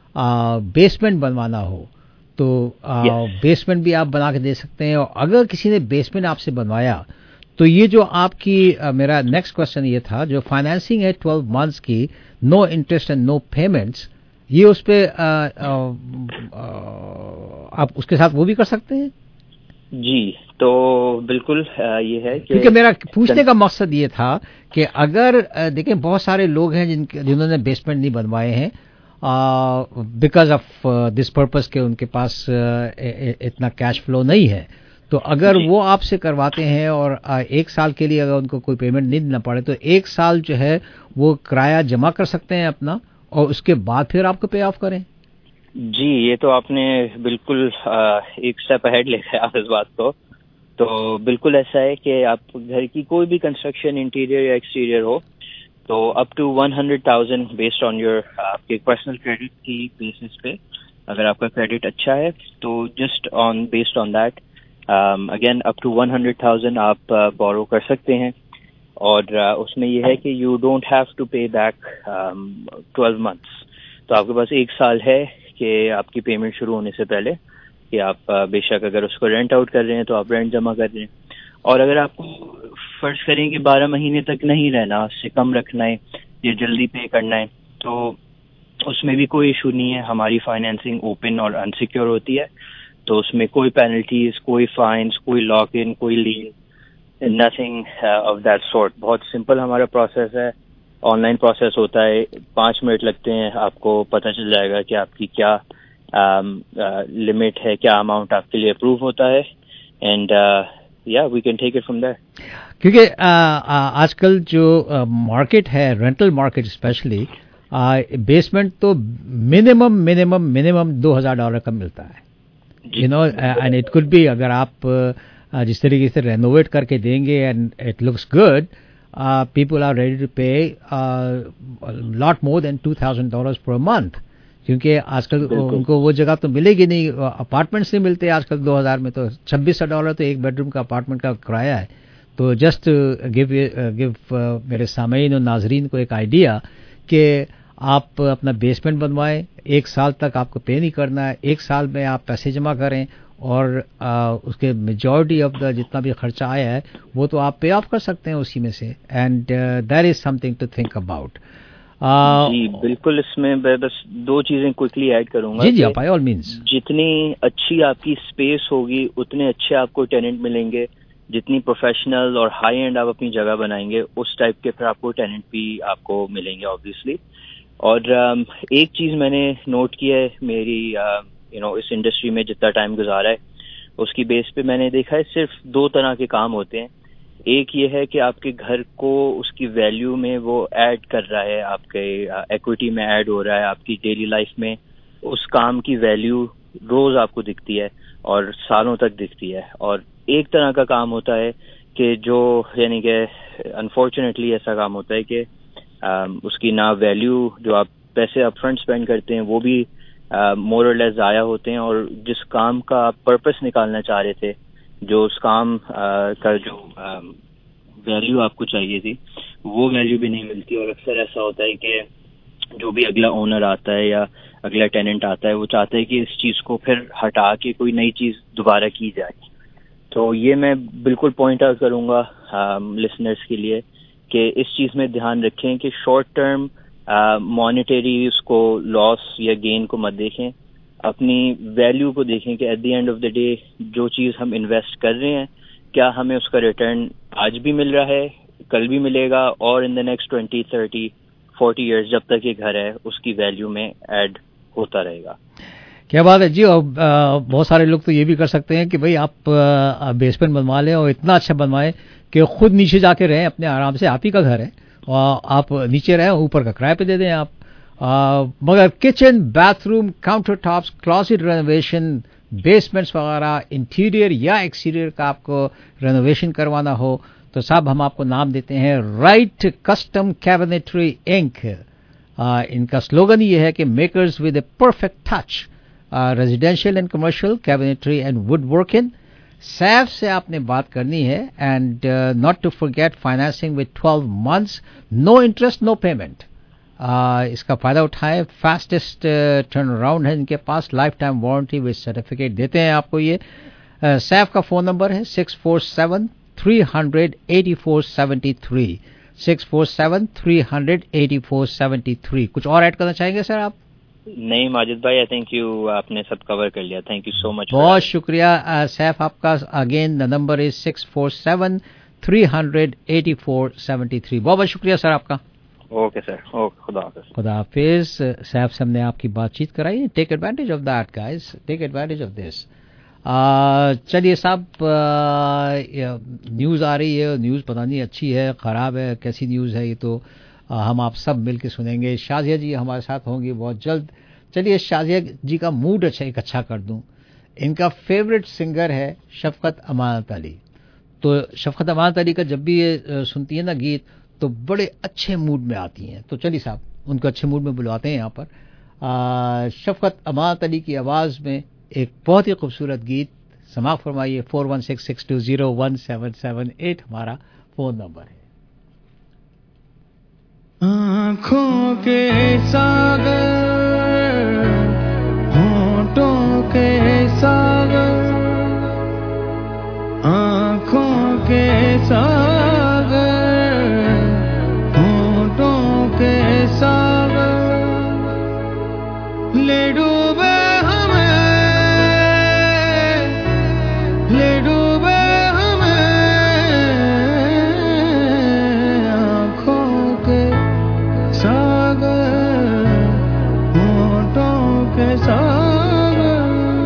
बेसमेंट बनवाना हो तो बेसमेंट भी आप बना के दे सकते हैं। और अगर किसी ने बेसमेंट आपसे बनवाया तो ये जो आपकी मेरा नेक्स्ट क्वेश्चन ये था, जो फाइनेंसिंग है 12 मंथ्स की, no interest and no payments, ये उस पे आप उसके साथ वो भी कर सकते हैं? जी, तो बिल्कुल ये है कि क्योंकि मेरा पूछने का मकसद ये था कि अगर देखें बहुत सारे लोग हैं जिन्होंने बेसमेंट नहीं बनवाए हैं बिकॉज ऑफ दिस पर्पस के उनके पास इतना कैश फ्लो नहीं है। तो अगर वो आपसे करवाते हैं और 1 साल के लिए अगर उनको कोई पेमेंट नहीं देना पड़े तो 1 साल जो है वो किराया जमा कर सकते हैं अपना, और उसके बाद फिर आपको पे ऑफ करें। जी, ये तो आपने बिल्कुल एक स्टेप अहेड लेकर आप इस बात को। तो बिल्कुल ऐसा है कि आप घर की कोई भी कंस्ट्रक्शन, इंटीरियर या एक्सटीरियर हो, तो up to 100,000 based on your आपके पर्सनल क्रेडिट की बेसिस पे, अगर आपका क्रेडिट अच्छा है तो just on based on that again up to 100,000 आप बोरो कर सकते हैं। और उसमें यह है कि you don't have to pay back 12 months. तो आपके पास 1 साल है कि आपकी पेमेंट शुरू होने से पहले कि आप बेशक अगर उसको रेंट आउट कर रहे हैं तो आप रेंट जमा कर रहे हैं, और अगर आपको फर्ज करें कि 12 महीने तक नहीं रहना, उससे कम रखना है या जल्दी पे करना है, तो उसमें भी कोई इशू नहीं है। हमारी फाइनेंसिंग ओपन और अनसिक्योर होती है, तो उसमें कोई पेनल्टीज, कोई फाइन्स, कोई लॉक इन, कोई lien, nothing of that sort. बहुत सिंपल हमारा प्रोसेस है, ऑनलाइन प्रोसेस होता है, 5 मिनट लगते हैं, आपको पता चल जाएगा कि आपकी क्या लिमिट है, क्या अमाउंट आपके लिए अप्रूव होता है, एंड या we can take it from there. क्योंकि आजकल जो मार्केट है, रेंटल मार्केट स्पेशली, बेसमेंट तो मिनिमम $2,000 का मिलता है, you know, and it could be, अगर आप जिस तरीके से रेनोवेट करके देंगे and it looks good, people are ready to pay a lot more than $2,000 per month, क्योंकि आजकल उनको वो जगह तो मिलेगी नहीं, अपार्टमेंट्स नहीं मिलते आजकल 2000 में, तो $2,600 तो एक बेडरूम का अपार्टमेंट का किराया है। तो जस्ट गिव मेरे सामईन और नाजरीन को एक आइडिया कि आप अपना बेसमेंट बनवाएं, 1 साल तक आपको पे नहीं करना है, 1 साल में आप पैसे जमा करें और उसके मेजॉरिटी ऑफ द जितना भी खर्चा आया है वो तो आप पे ऑफ कर सकते हैं उसी में से, and that is something to think about. जी बिल्कुल, इसमें मैं बस 2 चीजें क्विकली ऐड करूंगा। जी बाय ऑल मींस, जितनी अच्छी आपकी स्पेस होगी उतने अच्छे आपको टेनेंट मिलेंगे, जितनी प्रोफेशनल और हाई एंड आप अपनी जगह बनाएंगे उस टाइप के फिर आपको टेनेंट भी आपको मिलेंगे ऑब्वियसली। और एक चीज मैंने नोट की है मेरी इस इंडस्ट्री में जितना टाइम गुजारा है उसकी बेस पे मैंने देखा है सिर्फ 2 तरह के काम होते हैं। एक ये है कि आपके घर को उसकी वैल्यू में वो ऐड कर रहा है, आपके इक्विटी में ऐड हो रहा है, आपकी डेली लाइफ में उस काम की वैल्यू रोज आपको दिखती है और सालों तक दिखती है। और एक तरह का काम होता है कि जो यानी कि अनफॉर्चुनेटली ऐसा काम होता है कि उसकी ना वैल्यू, जो आप पैसे अपफ्रंट स्पेंड करते हैं वो भी मोर और लेस ज़ाया होते हैं, और जिस काम का आप पर्पस निकालना चाह रहे थे, जो उस काम का जो वैल्यू आपको चाहिए थी वो वैल्यू भी नहीं मिलती। और अक्सर ऐसा होता है कि जो भी अगला ओनर आता है या अगला टेनेंट आता है वो चाहता है कि इस चीज़ को फिर हटा के कोई नई चीज़ दोबारा की जाए। तो ये मैं बिल्कुल पॉइंट आउट करूँगा लिसनर्स के लिए कि इस चीज़ में ध्यान रखें कि शॉर्ट टर्म मॉनेटरी उसको लॉस या गेन को मत देखें, अपनी वैल्यू को देखें कि at the end of the day जो चीज़ हम इन्वेस्ट कर रहे हैं क्या हमें उसका रिटर्न आज भी मिल रहा है, कल भी मिलेगा, और इन द नेक्स्ट 20, 30, 40 ईयर्स जब तक ये घर है उसकी वैल्यू में ऐड होता रहेगा। क्या बात है जी। और बहुत सारे लोग तो ये भी कर सकते हैं कि भाई आप बेसमेंट बनवा लें और इतना अच्छा बनवाएं कि खुद नीचे जाके रहें अपने आराम से, आप ही का घर है और आप नीचे रहें, ऊपर का किराए पे दे दें आप। मगर kitchen, bathroom, countertops, closet renovation, basements वगैरह, इंटीरियर या एक्सटीरियर का आपको रेनोवेशन करवाना हो तो साहब हम आपको नाम देते हैं राइट कस्टम कैबिनेटरी इंक। इनका स्लोगन ये है कि makers with a perfect touch, residential and commercial cabinetry and woodworking. Saif से आपने बात करनी है, and not to forget financing with 12 months, no interest no payment. इसका फायदा उठाएं, फास्टेस्ट टर्न अराउंड है इनके पास, lifetime warranty with certificate देते हैं आपको ये। सैफ का फोन नंबर है 647-300-8473, 647-300-8473। कुछ और ऐड करना चाहेंगे सर आप? नहीं माजिद भाई, आई थिंक यू आपने सब कवर कर लिया। Thank you so much. बहुत शुक्रिया सैफ आपका। Again the number is 647-300-8473। बहुत बहुत शुक्रिया सर आपका। ओके सर, ओके, खुदा हाफिज। खुदा हाफिज। सैफ से हमने आपकी बातचीत कराई। Take advantage of that guys, take advantage of this. चलिए साहब, न्यूज़ आ रही है, न्यूज़ पता नहीं अच्छी है ख़राब है, कैसी न्यूज़ है ये तो हम आप सब मिल के सुनेंगे। शाजिया जी हमारे साथ होंगी बहुत जल्द। चलिए शाजिया जी का मूड अच्छा कर दूं। इनका फेवरेट सिंगर है शफकत अमानत अली। तो शफकत अमानत अली का जब भी ये सुनती है ना गीत तो बड़े अच्छे मूड में आती हैं। तो चलिए साहब, उनको अच्छे मूड में बुलवाते हैं यहाँ पर। शफकत अमात अली की आवाज़ में एक बहुत ही खूबसूरत गीत समाप्त फरमाइए। 4166201778 हमारा फ़ोन नंबर है। आँखों के सागर, होठों के सागर, आँखों के सागर, होठों के सागर, ले डूबे हमें, ले डूबे हमें, आँखों के सागर, होठों के सागर,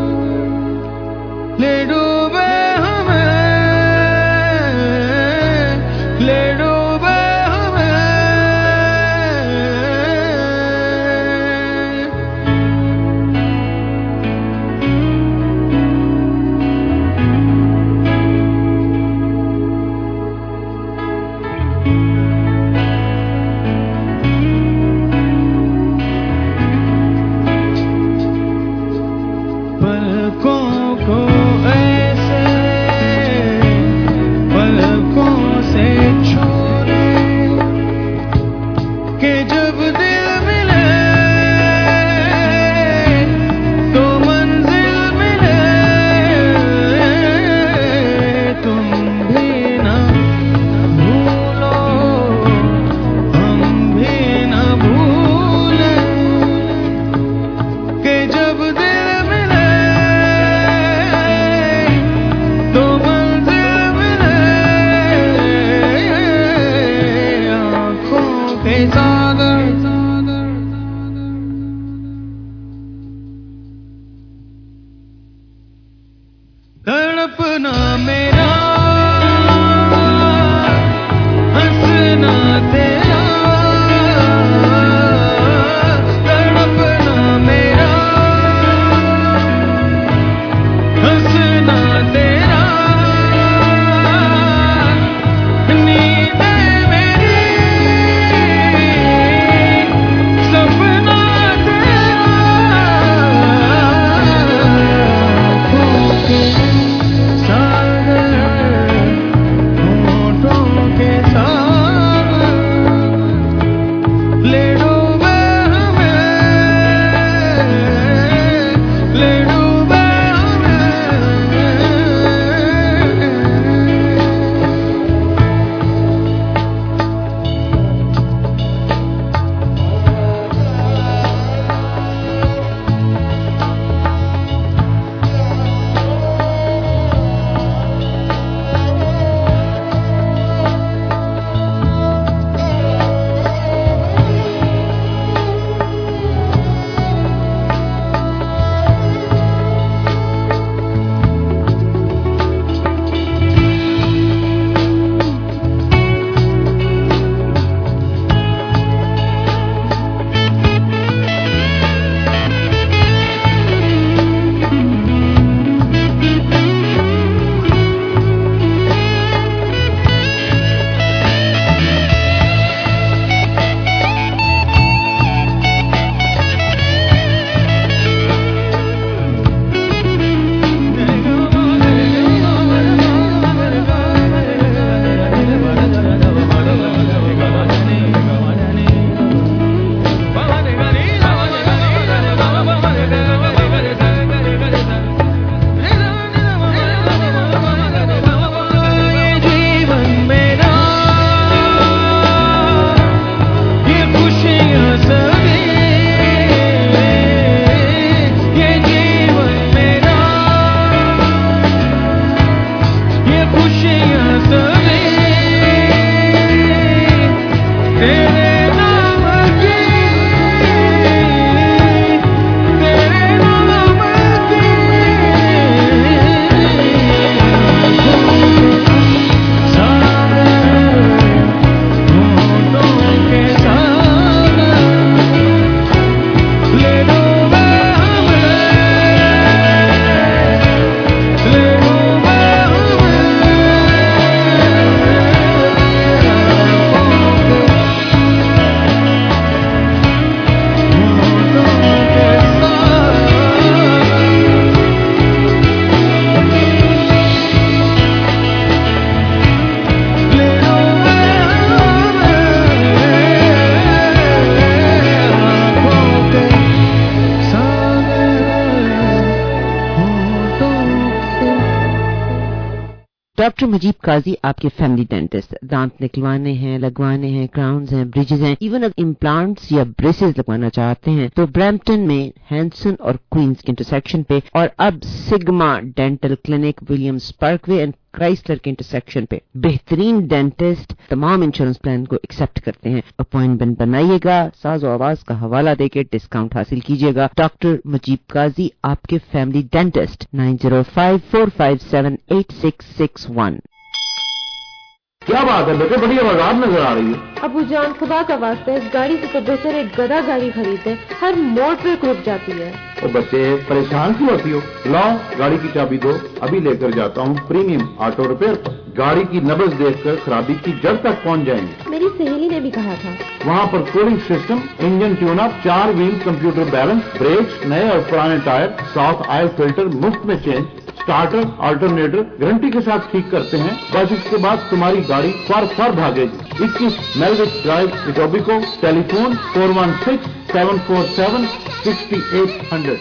ले डूबे हमें, ले डूबे हमें। पलकों को ऐसे पलकों से छू ले कि जब दिल मिले तो मंजिल मिले, तुम भी ना भूलो हम भी ना भूलें कि जब दिल मिले डॉक्टर मजीब काजी आपके फैमिली डेंटिस्ट। दांत निकलवाने हैं, लगवाने हैं, क्राउन्स हैं, ब्रिजेस हैं, इवन अगर इम्प्लांट्स या ब्रेसेस लगवाना चाहते हैं तो ब्रैम्पटन में हैंसन और क्वींस के इंटरसेक्शन पे, और अब Sigma Dental Clinic Williams Parkway and Chrysler के इंटरसेक्शन पे बेहतरीन डेंटिस्ट तमाम इंश्योरेंस प्लान को एक्सेप्ट करते हैं। अपॉइंटमेंट बनाइएगा, साज़ो आवाज का हवाला देके डिस्काउंट हासिल कीजिएगा। डॉक्टर मजीब काजी आपके फैमिली डेंटिस्ट 9054578661। क्या बात है बेटे, बड़ी आवाज नजर आ रही है। अबू जान खुदा का वास्ता है, इस गाड़ी से तो बेहतर एक गधा गाड़ी खरीदे, हर मोड़ पे रुक जाती है। तो बच्चे परेशान क्यों होती हो? लाओ गाड़ी की चाबी दो, अभी लेकर जाता हूँ प्रीमियम ऑटो रिपेयर पर। गाड़ी की नब्ज देखकर खराबी की जड़ तक पहुँच जाएंगे। मेरी सहेली ने भी कहा था। वहाँ पर cooling system, engine tune up, 4 wheel computer balance, brakes, नए और पुराने टायर, साउथ ऑयल फिल्टर मुफ्त में चेंज, स्टार्टर अल्टरनेटर गारंटी के साथ ठीक करते हैं। बस इसके बाद तुम्हारी गाड़ी फर भागेगी। 21 मेलविच ड्राइव, इटोबिको। टेलीफोन 416-747-6800।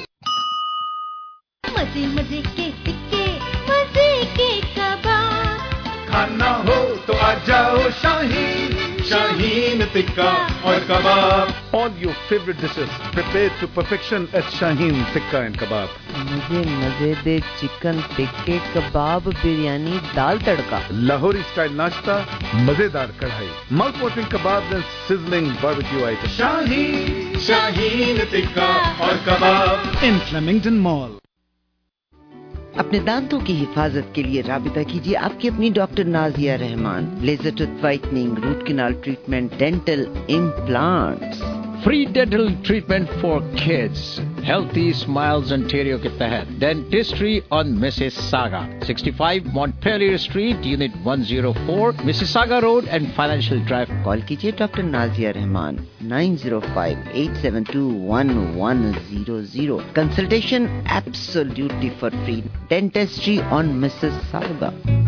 मजे मजे के टिक्के, मजे के कबाब, खाना हो तो आ जाओ शाहीन, शाहीन टिक्का और कबाब। All your favorite dishes prepared to perfection at Shaheen Tikka and Kebab. मुझे मजेदार चिकन टिक्के, कबाब, बिरयानी, दाल तड़का। Lahori style नाश्ता, मजेदार कढ़ाई, mouth watering kebabs and sizzling barbecue items. Shaheen Tikka और कबाब in Flemington Mall. अपने दांतों की हिफाजत के लिए राबिता कीजिए आपकी अपनी doctor Nazia Rehman. Laser tooth whitening, root canal treatment, dental implants. Free dental treatment for kids, Healthy Smiles Ontario के तहत dentistry on Mississauga, 65 Montpellier Street, unit 104, Mississauga Road and Financial Drive. Call कीजिए doctor Nazia Rehman 905-872-1100। Consultation absolutely for free. Dentistry on Mississauga.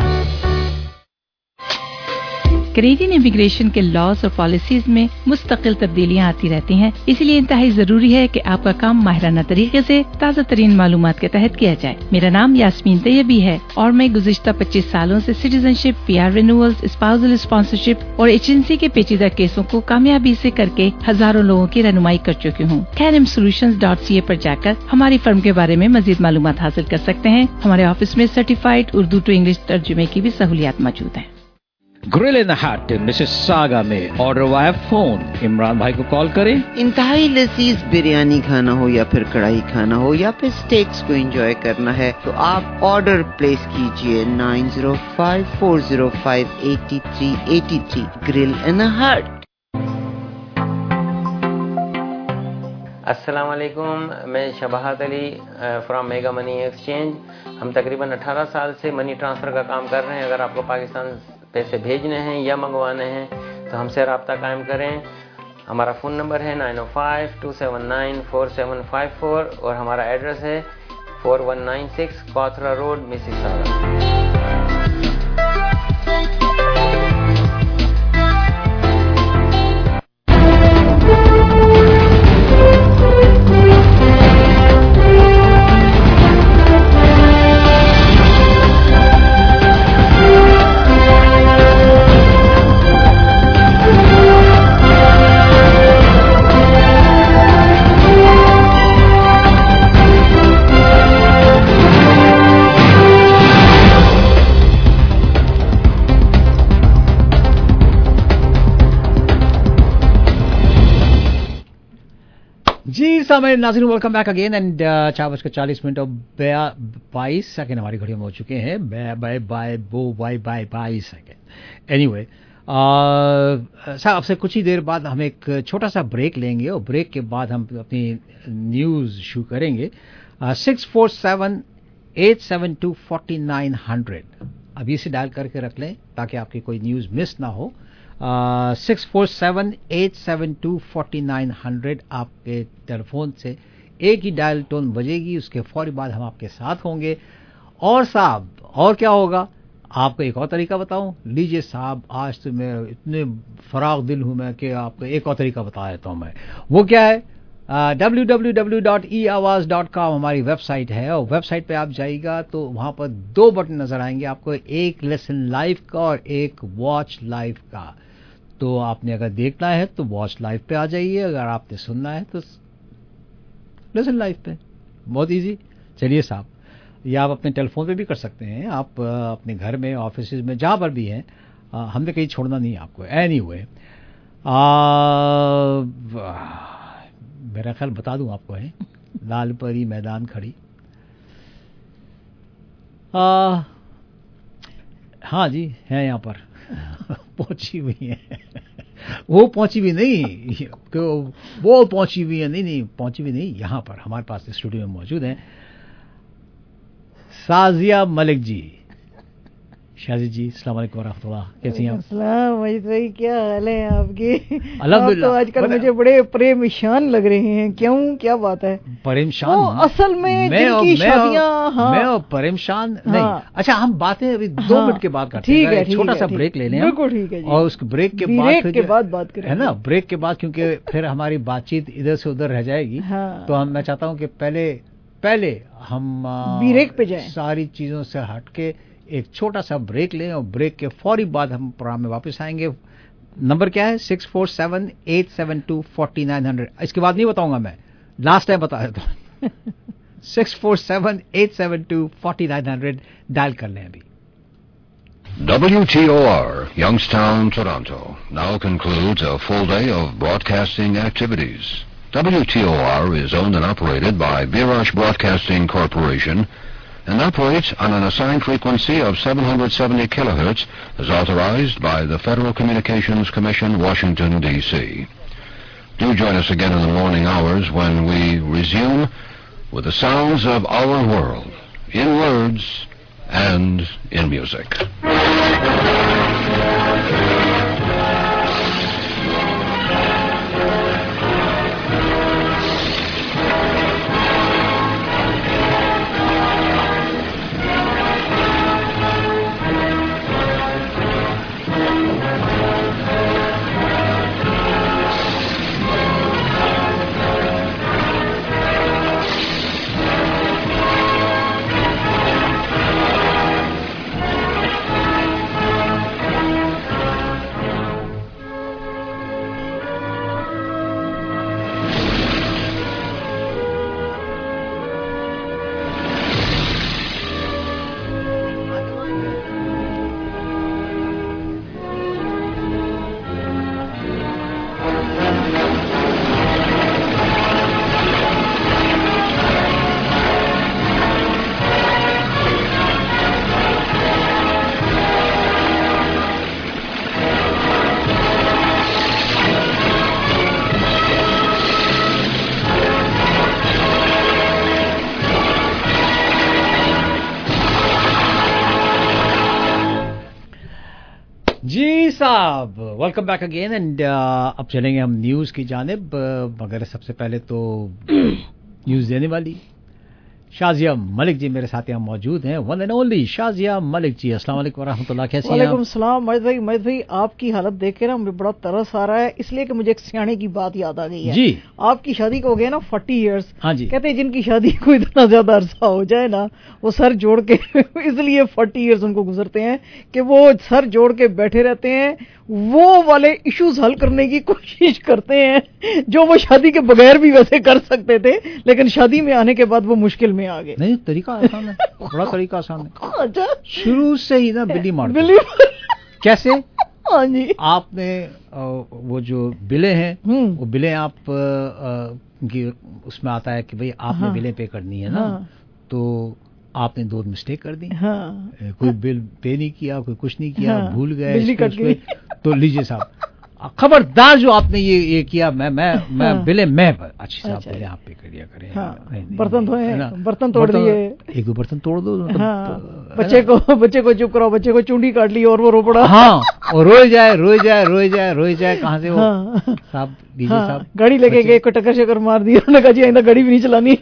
Canadian immigration के laws और policies में मुस्तकिल तब्दीलियां आती रहती हैं, इसलिए इंतहाई जरूरी है कि आपका काम माहिराना तरीके से ताज़ा तरीन मालूमात के तहत किया जाए। मेरा नाम यास्मीन तैयबी है और मैं गुज़िश्ता 25 सालों से citizenship, PR renewals, spousal sponsorship और एजेंसी के पेचीदा केसों को कामयाबी से करके हजारों लोगों की रहनुमाई कर चुकी हूँ। KNMSolutions.ca पर जाकर हमारी फर्म के बारे में मजीद मालूमात हासिल कर सकते हैं। हमारे ऑफिस में सर्टिफाइड उर्दू टू इंग्लिश तर्जुमे की भी सहूलियात मौजूद है। Grill in the Hut Mississauga में ऑर्डर वाया फोन। इमरान भाई को कॉल करें। इंतहाई लजीज बिरयानी खाना हो या फिर कढ़ाई खाना हो या फिर स्टेक्स को एंजॉय करना है तो आप ऑर्डर प्लेस कीजिए 905-405-8383। ग्रिल इन द हट। अस्सलाम वालेकुम, मैं Shabahat Ali from Mega Money Exchange. हम तकरीबन 18 साल से मनी ट्रांसफ़र का काम कर रहे हैं। अगर आपको पाकिस्तान पैसे भेजने हैं या मंगवाने हैं तो हमसे रब्ता कायम करें। हमारा फ़ोन नंबर है 905-279-4754 और हमारा एड्रेस है 4196 कॉथरा रोड, मिसिसागा। समय नाज़रीन, वेलकम बैक अगेन एंड 4:40 और 22 सेकेंड हमारी घड़ियों में हो चुके हैं। Bye 22 second. एनीवे, साहब आपसे कुछ ही देर बाद हम एक छोटा सा ब्रेक लेंगे और ब्रेक के बाद हम अपनी न्यूज़ शुरू करेंगे। 647-872-4900 अभी इसे डायल करके रख लें ताकि आपकी कोई न्यूज़ मिस ना हो। 647-872-4900 आपके टेलीफोन से एक ही डायल टोन बजेगी, उसके फौरी बाद हम आपके साथ होंगे। और साहब, और क्या होगा आपको एक और तरीका बताऊं? लीजिए साहब, आज तो मैं इतने फराग दिल हूं मैं कि आपको एक और तरीका बता देता हूं मैं। वो क्या है? www.eawaz.com हमारी वेबसाइट है, और वेबसाइट पे आप जाइएगा तो वहाँ पर 2 बटन नजर आएंगे आपको, एक लिसन लाइव का और एक वॉच लाइव का। तो आपने अगर देखना है तो वॉच लाइव पे आ जाइए, अगर आपने सुनना है तो लिसन लाइव पे। बहुत इजी। चलिए साहब, या आप अपने टेलीफोन पे भी कर सकते हैं, आप अपने घर में, ऑफिस में, जहाँ पर भी हैं, हमने कहीं छोड़ना नहीं आपको। एनीवे, मेरा ख्याल बता दूं आपको है, लाल परी मैदान खड़ी। हाँ जी, है यहाँ पर पहुंची हुई है। वो पहुंची भी नहीं, वो पहुंची हुई है, नहीं पहुंची भी नहीं, यहाँ पर हमारे पास स्टूडियो में मौजूद है साजिया मलिक जी। शाजी जी, अस्सलाम वालेकुम रहमतुल्लाह, कैसी हैं आप? अस्सलाम भाई, क्या हाल है आपके? अल्हम्दुलिल्लाह। तो आजकल मुझे बड़े परेशान लग रहे हैं, क्यों, क्या बात है? परेशान? असल में जिनकी शादियां, मैं और परेशान नहीं। अच्छा, हम बातें अभी 2 मिनट के बाद करते हैं, छोटा सा ब्रेक ले लें। बिल्कुल ठीक है जी। और उस ब्रेक के बाद बात करें, है ना, ब्रेक के बाद, क्योंकि फिर हमारी बातचीत इधर से उधर रह जाएगी। तो मैं चाहता हूँ कि पहले हम ब्रेक पे जाएं, सारी चीजों से हटके एक छोटा सा ब्रेक लें, और ब्रेक के फौरी बाद हम प्रोग्राम में वापस आएंगे। नंबर क्या है? 647-872-4900। इसके बाद नहीं बताऊंगा, मैं लास्ट टाइम बता देता हूँ। 647-872-4900 डायल कर लें अभी। WTOR, Youngstown, Toronto, now concludes a full day of broadcasting activities. WTOR is owned and operated by Virash Broadcasting Corporation and operates on an assigned frequency of 770 kilohertz as authorized by the Federal Communications Commission, Washington, D.C. Do join us again in the morning hours when we resume with the sounds of our world, in words and in music. साहब, welcome back again. And अब चलेंगे हम news की जानिब, मगर सबसे पहले तो न्यूज़ देने वाली शाजिया मलिक जी मेरे साथ यहाँ मौजूद हैं। One and only Shazia Malik ji, अस्सलाम वालेकुम वरहमतुल्लाह, कैसी हैं आप? वालेकुम सलाम। मजिद भाई आपकी हालत देख के ना मुझे बड़ा तरस आ रहा है, इसलिए कि मुझे एक सियाने की बात याद आ गई है जी। आपकी शादी को हो गया ना 40 इयर्स। हाँ जी। कहते हैं जिनकी शादी को इतना ज्यादा अरसा हो जाए ना, वो सर जोड़ के इसलिए 40 इयर्स उनको गुजरते हैं कि वो सर जोड़ के बैठे रहते हैं, वो वाले इश्यूज हल करने की कोशिश करते हैं जो वो शादी के बगैर भी वैसे कर सकते थे, लेकिन शादी में आने के बाद वो मुश्किल में आ गए। नहीं, तरीका आसान है, बड़ा तरीका आसान है। अच्छा, शुरू से ही ना बिल्ली मार बिल्ली कैसे? हाँ जी। आपने वो जो बिले हैं, वो बिले आप की उसमें आता है कि भाई आपने बिले पे करनी है ना, तो आपने 2 मिस्टेक कर दी। हाँ। कोई बिल पे नहीं किया, कोई कुछ नहीं किया, हाँ। भूल गए, बिजली कट गई, तो लीजिए साहब, खबरदार जो आपने ये किया, मैं बिले मैं अच्छी साहब बिले आप पे कर दिया करें। हाँ। बर्तन धोए, बर्तन तोड़ दिए, 1-2 बर्तन तोड़ दो। हाँ। बच्चे को चुप कराओ, बच्चे को चूंडी काट ली और वो रो पड़ा। हाँ, और रोए जाए कहाँ से वो साहब, लीजिए साहब। गाड़ी लेके गए, को टक्कर शक्कर मार दी, उन्होंने कहा जी आइंदा गाड़ी भी नहीं चलानी।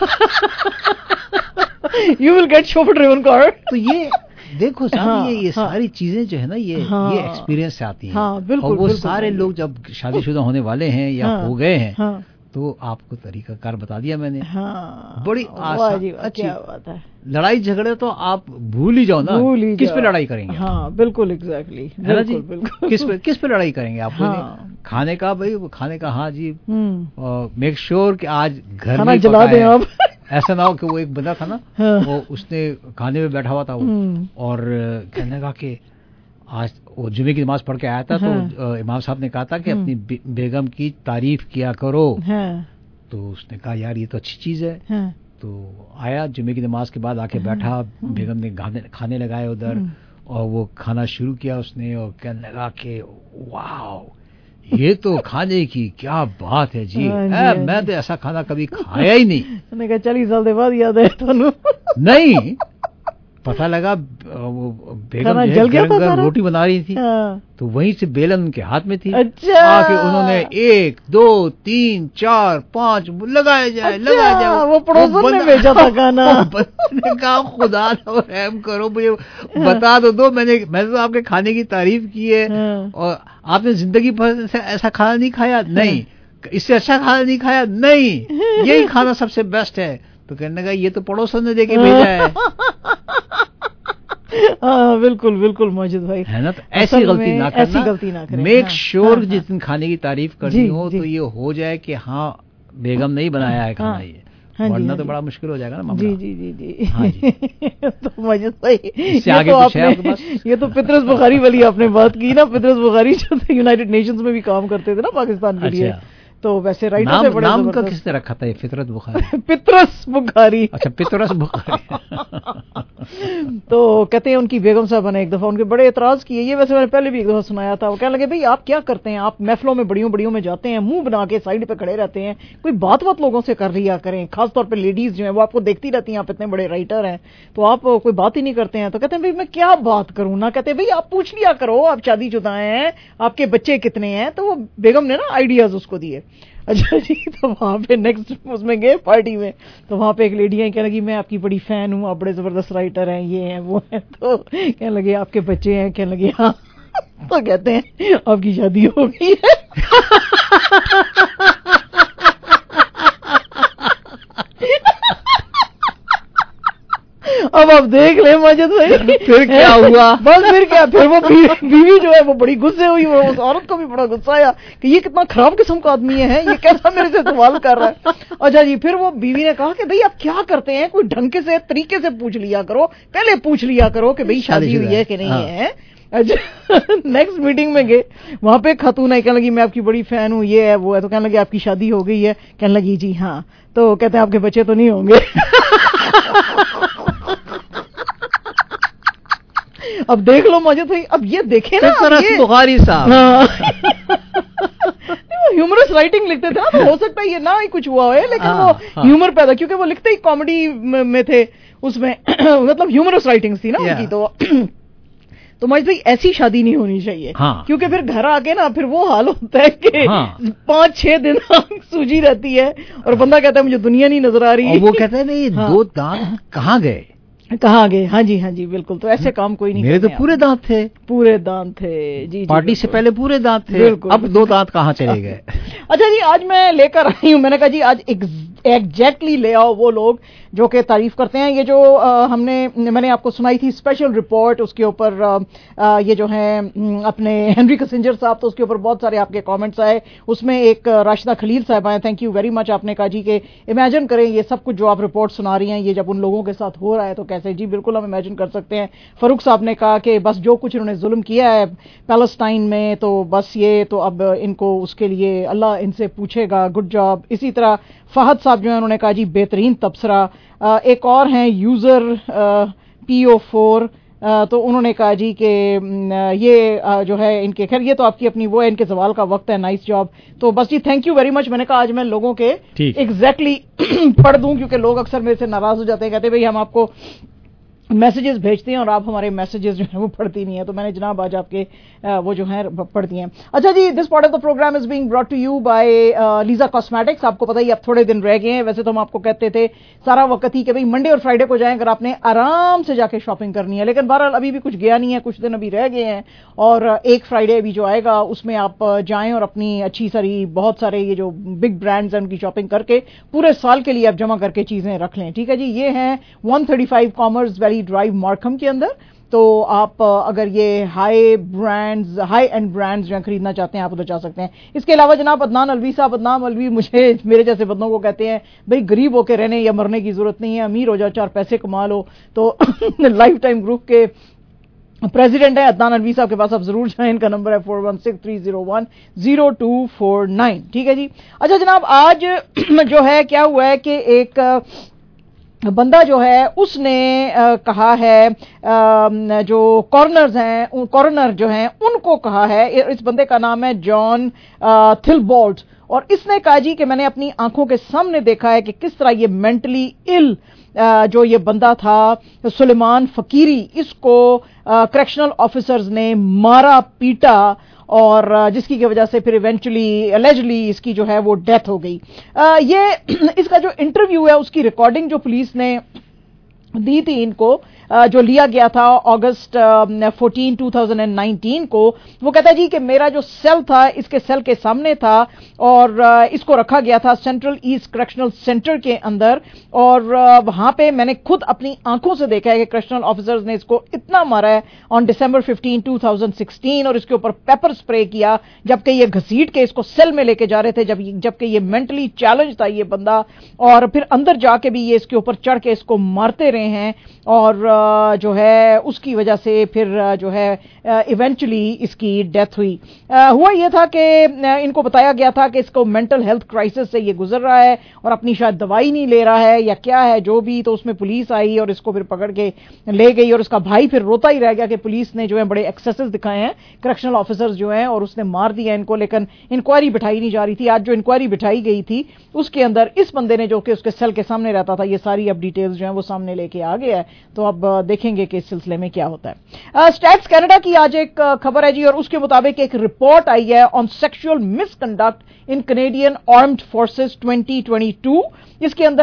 You will get chauffeur driven car। तो ये देखो साहब, ये सारी चीजें जो है ना, ये एक्सपीरियंस से आती हैं। हाँ, बिल्कुल, और वो बिल्कुल, सारे लोग जब शादीशुदा होने वाले हैं या हो गए हैं, तो आपको तरीकाकार बता दिया मैंने। हाँ, बड़ी आसान अच्छी क्या बात है। लड़ाई झगड़े तो आप भूल ही जाओ ना, किस पे लड़ाई करेंगे? हाँ बिल्कुल, एग्जैक्टली, बिल्कुल। किस पे लड़ाई करेंगे आप? हाँ। खाने का भाई, खाने का, हाँ जी, मेक श्योर कि आज घर में जला दें आप। ऐसा ना हो कि वो एक बंदा था ना, वो उसने खाने में बैठा हुआ था वो, और कहने लगा कि आज वो जुमे की नमाज पढ़ के आया था, तो इमाम साहब ने कहा था कि अपनी बेगम की तारीफ किया करो। तो उसने कहा यार ये तो अच्छी चीज है। तो आया जुमे की नमाज के बाद आके बैठा, बेगम ने खाने लगाए उधर, और वो खाना शुरू किया उसने, और कहने लगा कि वाह ये तो खाने की क्या बात है जी, मैं तो ऐसा खाना कभी खाया ही नहीं। मैंने कहा 40 साल बाद याद है तो नहीं, पता लगा वो बेगम जल गया था, रोटी बना रही थी। तो वहीं से बेलन उनके हाथ में थी। अच्छा। आके उन्होंने 1 2 3 4 5 लगाया जाए। वो पड़ोसन ने भेजा था खाना। मैंने कहा खुदा रहम करो, मुझे बता दो, मैंने तो आपके खाने की तारीफ की है, और आपने जिंदगी भर ऐसा खाना नहीं खाया? नहीं। इससे अच्छा खाना नहीं खाया? नहीं, यही खाना सबसे बेस्ट है। तो कहने लगा ये तो पड़ोसन ने देके भेजा है। हाँ बिल्कुल बिल्कुल मौजूद भाई, है ना। तो ऐसी गलती ना करना, मेक श्योर जिस दिन खाने की तारीफ करनी हो तो ये हो जाए कि हाँ बेगम ने ही बनाया है खाना, ये वरना तो बड़ा मुश्किल हो जाएगा ना मामला। जी। हाँ जी। तो मौजूद भाई, ये तो पितरस बुखारी वाली आपने बात की ना। पितरस बुखारी जो थे यूनाइटेड नेशंस में भी काम करते थे ना पाकिस्तान के लिए। तो वैसे राइटर से बड़े नाम का किसने रखा था ये फितरत बुखारी? पितरस बुखारी। अच्छा, पितरस बुखारी। तो कहते हैं उनकी बेगम साहब ने एक दफा उनके बड़े एतराज किए। ये वैसे मैंने पहले भी एक दफा सुनाया था। वो कहने लगे भाई आप क्या करते हैं, आप महफिलों में बड़ियों में जाते हैं, मुंह बना के साइड पे खड़े रहते हैं, कोई बात लोगों से कर लिया करें, खासतौर पर लेडीज जो है वो आपको देखती रहती हैं, आप इतने बड़े राइटर हैं, तो आप कोई बात ही नहीं करते हैं। तो कहते हैं भाई मैं क्या बात करूं ना। कहते हैं भाई आप पूछ लिया करो, आप शादीशुदा हैं, आपके बच्चे कितने हैं। तो वो बेगम ने ना आइडियाज उसको दिए। अच्छा जी। तो वहाँ पे नेक्स्ट उसमें गए पार्टी में, तो वहाँ पे एक लेडी है, कहने लगी मैं आपकी बड़ी फैन हूँ, आप बड़े जबरदस्त राइटर हैं, ये हैं वो हैं। तो कहने लगे आपके बच्चे हैं? कहने लगे हाँ। तो कहते हैं आपकी शादी हो गई है? अब आप देख ले माजिद भाई फिर क्या हुआ? बस फिर क्या, फिर वो बीवी जो है वो बड़ी गुस्से हुई, वो उस औरत को भी बड़ा गुस्सा आया कि ये कितना खराब किस्म का आदमी है, ये कैसा मेरे से सवाल कर रहा है। अच्छा जी। फिर वो बीवी ने कहा कि भाई आप क्या करते हैं, कोई ढंग से तरीके से पूछ लिया करो, पहले पूछ लिया करो कि भाई शादी हुई है कि नहीं है। अच्छा। नेक्स्ट मीटिंग में गए, वहां पे खातून है, कहने लगी मैं आपकी बड़ी फैन हूँ, ये है वो है। तो कहने लगी आपकी शादी हो गई है? कहने लगी जी हाँ। तो कहते हैं आपके बच्चे तो नहीं होंगे? अब देख लो मौजूद भाई, अब ये देखे ना बुखारी साहब, ह्यूमरस राइटिंग लिखते थे ना, तो हो सकता है ये ना ही कुछ हुआ है, लेकिन वो ह्यूमर पैदा, क्योंकि वो लिखते ही कॉमेडी में थे उसमें। मतलब ह्यूमरस राइटिंग्स थी ना उनकी। तो मौजूद भाई ऐसी शादी नहीं होनी चाहिए। क्योंकि फिर घर आके ना फिर वो हाल होता है कि 5-6 दिन सूजी रहती है और बंदा कहता है मुझे दुनिया नहीं नजर आ रही। और वो कहते हैं नहीं 2 दांत कहाँ गए? हाँ जी बिल्कुल। तो ऐसे काम कोई नहीं। मेरे तो पूरे दांत थे। पूरे दांत थे जी। पार्टी से पहले पूरे दांत थे, अब 2 दांत कहाँ चले गए? अच्छा जी, आज मैं लेकर आई हूँ, मैंने कहा जी आज एग्जैक्टली ले आओ वो लोग जो कि तारीफ करते हैं। ये जो मैंने आपको सुनाई थी स्पेशल रिपोर्ट, उसके ऊपर ये जो है अपने हेनरी किसिंजर साहब, तो उसके ऊपर बहुत सारे आपके कमेंट्स आए। उसमें एक राशिदा खलील साहब आए, थैंक यू वेरी मच। आपने कहा जी कि इमेजिन करें ये सब कुछ जो आप रिपोर्ट सुना रही हैं ये जब उन लोगों के साथ हो रहा है तो कैसे। जी बिल्कुल हम इमेजिन कर सकते हैं। फरूक साहब ने कहा कि बस जो कुछ इन्होंने जुल्म किया है पैलेस्टाइन में, तो बस ये तो अब इनको उसके लिए अल्लाह इनसे पूछेगा, गुड जॉब। इसी तरह फहद साहब जो है उन्होंने कहा जी बेहतरीन तबसरा। एक और हैं यूजर PO4, तो उन्होंने कहा जी कि ये जो है इनके, खैर ये तो आपकी अपनी वो है, इनके सवाल का वक्त है, नाइस जॉब। तो बस जी थैंक यू वेरी मच। मैंने कहा आज मैं लोगों के एग्जैक्टली पढ़ दूं, क्योंकि लोग अक्सर मेरे से नाराज हो जाते हैं, कहते भाई हम आपको मैसेजेस भेजते हैं और आप हमारे मैसेजेस जो है वो पढ़ती नहीं है, तो मैंने जनाब आज आपके वो जो है पढ़ती हैं। अच्छा जी, this part of the programme is being brought to you by Lisa Cosmetics. आपको पता ही अब थोड़े दिन रह गए हैं, वैसे तो हम आपको कहते थे सारा वक्त ही कि भाई मंडे और फ्राइडे को जाएं अगर आपने आराम से जाके शॉपिंग करनी है, लेकिन बहरहाल अभी भी कुछ गया नहीं है, कुछ दिन अभी रह गए हैं और एक फ्राइडे अभी जो आएगा उसमें आप जाएं और अपनी अच्छी सारी बहुत सारे ये जो बिग ब्रांड्स हैं उनकी शॉपिंग करके पूरे साल के लिए आप जमा करके चीजें रख लें। ठीक है जी, ये है 135 कॉमर्स वैली ड्राइव मार्कहम के अंदर। तो आप अगर ये हाई एंड ब्रांड्स जो खरीदना चाहते हैं आप उधर जा सकते हैं। इसके अलावा जनाब अदनान अलवी साहब, अदनान अलवी मुझे मेरे जैसे बंदों को कहते हैं भाई गरीब होकर रहने या मरने की जरूरत नहीं है, अमीर हो जाओ 4 पैसे कमा लो। तो लाइफ टाइम ग्रुप के प्रेसिडेंट है अदनान अलवी साहब के पास आप जरूर जाएं। इनका नंबर है 4163010249। ठीक है जी। अच्छा जनाब, आज जो है क्या हुआ है कि एक बंदा जो है उसने कहा है जो कॉर्नर जो हैं उनको कहा है, इस बंदे का नाम है जॉन थिलबॉल्ट, और इसने कहा जी कि मैंने अपनी आंखों के सामने देखा है कि किस तरह ये मेंटली इल जो ये बंदा था सुलेमान फकीरी, इसको करेक्शनल ऑफिसर्स ने मारा पीटा और जिसकी की वजह से फिर इवेंचुअली एलिजिडली इसकी जो है वो डेथ हो गई। ये इसका जो इंटरव्यू है उसकी रिकॉर्डिंग जो पुलिस ने दी थी इनको, जो लिया गया था अगस्त 14, 2019 को, वो कहता है जी कि मेरा जो सेल था इसके सेल के सामने था और इसको रखा गया था सेंट्रल ईस्ट करेक्शनल सेंटर के अंदर, और वहां पे मैंने खुद अपनी आंखों से देखा है कि करेक्शनल ऑफिसर्स ने इसको इतना मारा है ऑन December 15, 2016 और इसके ऊपर पेपर स्प्रे किया जबकि ये घसीट के इसको सेल में लेके जा रहे थे, जबकि ये मेंटली चैलेंज था ये बंदा, और फिर अंदर जाके भी ये इसके ऊपर चढ़ के इसको मारते रहे हैं और जो है उसकी वजह से फिर जो है इवेंचुअली इसकी डेथ हुई। हुआ यह था कि इनको बताया गया था कि इसको मेंटल हेल्थ क्राइसिस से ये गुजर रहा है और अपनी शायद दवाई नहीं ले रहा है या क्या है जो भी, तो उसमें पुलिस आई और इसको फिर पकड़ के ले गई और उसका भाई फिर रोता ही रह गया कि पुलिस ने जो है बड़े एक्सेसेस दिखाए हैं करेक्शनल ऑफिसर्स जो हैं और उसने मार दिया इनको, लेकिन इंक्वायरी बिठाई नहीं जा रही थी। आज जो इंक्वायरी बिठाई गई थी उसके अंदर इस बंदे ने जो कि उसके सेल के सामने रहता था ये सारी अब डिटेल्स जो है वो सामने लेके आ गया है, तो अब देखेंगे कि इस सिलसिले में क्या होता है। स्टैट्स कनाडा की आज एक खबर है जी और उसके मुताबिक एक रिपोर्ट आई है on sexual misconduct in Canadian Armed Forces 2022। इसके अंदर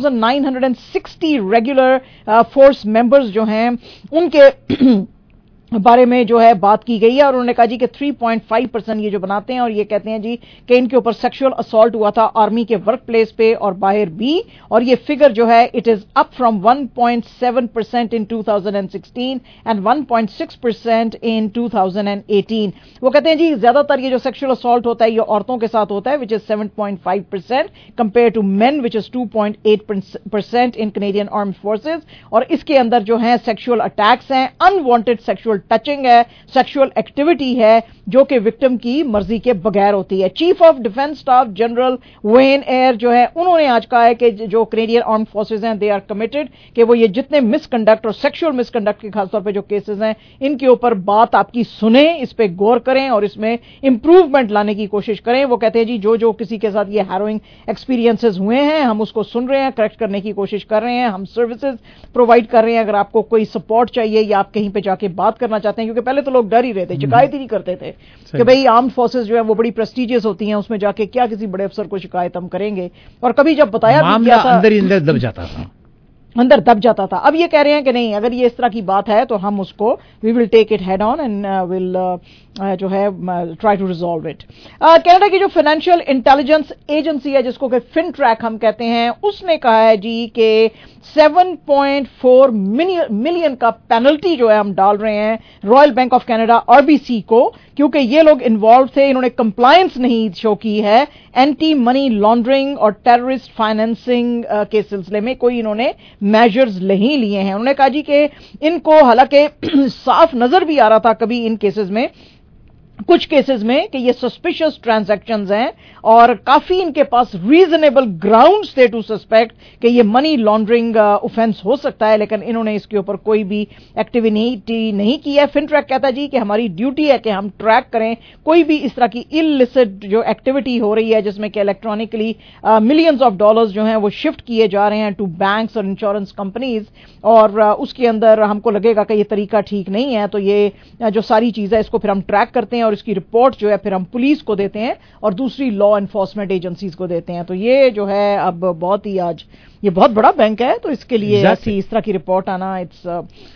1960 रेगुलर फोर्स मेंबर्स जो हैं उनके बारे में जो है बात की गई है और उन्होंने कहा जी कि 3.5% ये जो बनाते हैं और ये कहते हैं जी कि इनके ऊपर सेक्सुअल असॉल्ट हुआ था आर्मी के वर्क प्लेस पे और बाहर भी, और ये फिगर जो है it is up from 1.7% in 2016 and 1.6% in 2018। वो कहते हैं जी ज्यादातर ये जो सेक्सुअल असॉल्ट होता है ये औरतों के साथ होता है which is 7.5% compare to men which is 2.8% in Canadian Armed Forces, और इसके अंदर जो है सेक्सुअल अटैक्स हैं, अनवांटेड सेक्सुअल टचिंग है, सेक्सुअल एक्टिविटी है जो कि विक्टिम की मर्जी के बगैर होती है। Chief of defence staff general Wayne Eyre जो है उन्होंने आज कहा है कि जो कैनेडियन आर्म्ड फोर्सेज हैं दे आर कमिटेड कि वो ये जितने मिसकंडक्ट और सेक्सुअल मिसकंडक्ट के खासतौर पे जो केसेस हैं इनके ऊपर बात आपकी सुने, इस पे गौर करें और इसमें इंप्रूवमेंट लाने की कोशिश करें। वो कहते हैं जी जो जो किसी के साथ ये हैरोइंग एक्सपीरियंसेस हुए हैं हम उसको सुन रहे हैं, करेक्ट करने की कोशिश कर रहे हैं, हम सर्विसेज प्रोवाइड कर रहे हैं। अगर आपको कोई सपोर्ट चाहिए या आप कहीं पे जाके बात करना चाहते हैं, क्योंकि पहले तो लोग डर ही रहे थे, शिकायत ही नहीं करते थे कि भाई आर्म्ड फोर्सेस जो है वो बड़ी प्रेस्टिजियस होती हैं, उसमें जाके क्या किसी बड़े अफसर को शिकायत हम करेंगे, और कभी जब बताया भी गया था अंदर ही अंदर दब जाता था, अंदर दब जाता था। अब ये कह रहे हैं कि नहीं, अगर ये इस तरह की बात है तो हम उसको we will take it head on and will जो है try to resolve it. Canada की जो फाइनेंशियल इंटेलिजेंस एजेंसी है जिसको कि फिनट्रैक हम कहते हैं, उसने कहा है जी कि 7.4 मिलियन का पेनल्टी जो है हम डाल रहे हैं Royal Bank of Canada RBC को, क्योंकि ये लोग इन्वॉल्व थे, इन्होंने कंप्लायंस नहीं शो की है एंटी मनी लॉन्ड्रिंग और टेररिस्ट फाइनेंसिंग के सिलसिले में कोई इन्होंने मेजर्स नहीं लिए हैं। उन्होंने कहा जी कि इनको हालांकि साफ नजर भी आ रहा था कभी इन केसेस में कुछ केसेस में कि ये सस्पिशियस ट्रांजैक्शंस हैं और काफी इनके पास रीजनेबल ग्राउंड्स थे टू सस्पेक्ट कि ये मनी लॉन्ड्रिंग ऑफेंस हो सकता है, लेकिन इन्होंने इसके ऊपर कोई भी एक्टिविटी नहीं की है। फिनट्रैक कहता है जी कि हमारी ड्यूटी है कि हम ट्रैक करें कोई भी इस तरह की इलिसिट जो एक्टिविटी हो रही है जिसमें कि इलेक्ट्रॉनिकली मिलियंस ऑफ डॉलर्स जो हैं वो शिफ्ट किए जा रहे हैं टू बैंक्स और इंश्योरेंस कंपनीज, और उसके अंदर हमको लगेगा कि ये तरीका ठीक नहीं है, तो ये जो सारी चीजें इसको फिर हम ट्रैक करते हैं और इसकी रिपोर्ट जो है फिर हम पुलिस को देते हैं और दूसरी लॉ एनफोर्समेंट एजेंसीज को देते हैं। तो ये जो है अब बहुत ही आज ये बहुत बड़ा बैंक है तो इसके लिए ऐसी इस तरह की रिपोर्ट आना इट्स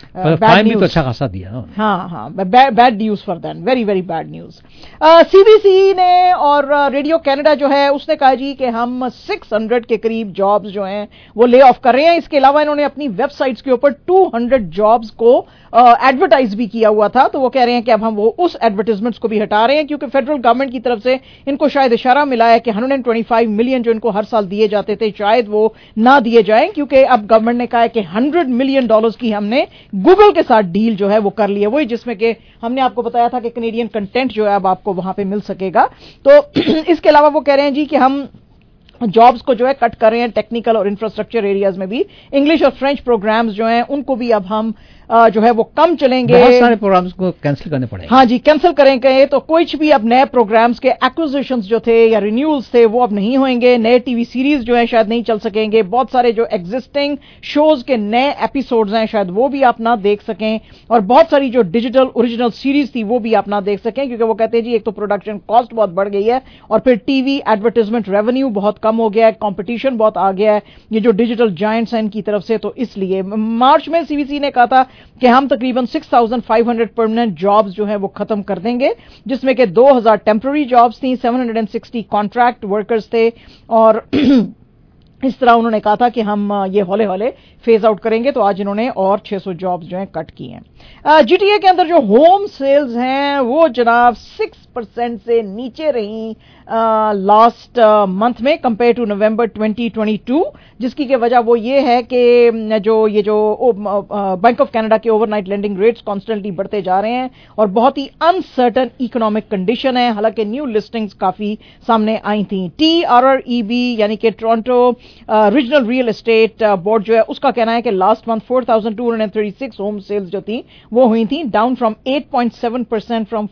बैड न्यूज। अच्छा खासा दिया। हाँ, bad news for them, very very bad news. CBC ने और रेडियो कनाडा जो है उसने कहा जी कि हम 600 के करीब जॉब्स जो हैं वो ले ऑफ कर रहे हैं। इसके अलावा इन्होंने अपनी वेबसाइट्स के ऊपर 200 जॉब्स को एडवर्टाइज भी किया हुआ था, तो वो कह रहे हैं कि अब हम वो उस एडवर्टाइजमेंट्स को भी हटा रहे हैं क्योंकि फेडरल गवर्नमेंट की तरफ से इनको शायद इशारा मिला है कि 125 मिलियन जो इनको हर साल दिए जाते थे शायद वो ना दिए जाएं, क्योंकि अब गवर्नमेंट ने कहा है कि $100 मिलियन की हमने गूगल के साथ डील जो है वो कर ली है, वही जिसमें कि हमने आपको बताया था कि कैनेडियन कंटेंट जो है अब आपको वहां पे मिल सकेगा। तो इसके अलावा वो कह रहे हैं जी कि हम जॉब्स को जो है कट कर रहे हैं टेक्निकल और इंफ्रास्ट्रक्चर एरियाज में भी। इंग्लिश और फ्रेंच प्रोग्राम्स जो हैं उनको भी अब हम जो है वो कम चलेंगे, बहुत सारे प्रोग्राम्स को कैंसिल करने पड़ेंगे। हाँ जी, कैंसिल करेंगे, तो कुछ भी अब नए प्रोग्राम्स के एक्विजिशंस जो थे या रिन्यूअल्स थे वो अब नहीं होंगे, नए टीवी सीरीज जो है शायद नहीं चल सकेंगे, बहुत सारे जो एग्जिस्टिंग शोज के नए एपिसोड्स हैं शायद वो भी आप ना देख सकें, और बहुत सारी जो डिजिटल ओरिजिनल सीरीज थी वो भी आप ना देख सकें, क्योंकि वो कहते हैं जी एक तो प्रोडक्शन कॉस्ट बहुत बढ़ गई है और फिर टीवी एडवर्टाइजमेंट रेवेन्यू बहुत कम हो गया है, कॉम्पिटिशन बहुत आ गया है ये जो डिजिटल जायंट्स हैं इनकी तरफ से। तो इसलिए मार्च में सीबीसी ने कहा था कि हम तकरीबन 6,500 परमानेंट जॉब्स जो है वो खत्म कर देंगे, जिसमें कि 2,000 टेम्पररी जॉब्स थी, 760 कॉन्ट्रैक्ट वर्कर्स थे, और इस तरह उन्होंने कहा था कि हम ये हौले हौले फेज आउट करेंगे। तो आज इन्होंने और 600 जॉब्स जो हैं कट की हैं। जीटीए के अंदर जो होम सेल्स हैं वो जनाब 6% से नीचे रही लास्ट मंथ में कंपेयर टू नवंबर 2022, जिसकी के वजह वो ये है कि जो बैंक ऑफ कनाडा के ओवरनाइट लेंडिंग रेट्स कॉन्स्टेंटली बढ़ते जा रहे हैं और बहुत ही अनसर्टन इकोनॉमिक कंडीशन है। हालांकि न्यू लिस्टिंग्स काफी सामने आई थी। TRREB यानी कि Toronto Regional Real Estate Board जो है उसका कहना है कि लास्ट मंथ 4,236 होम सेल्स जो थी वो हुई थी, down from 8.7% from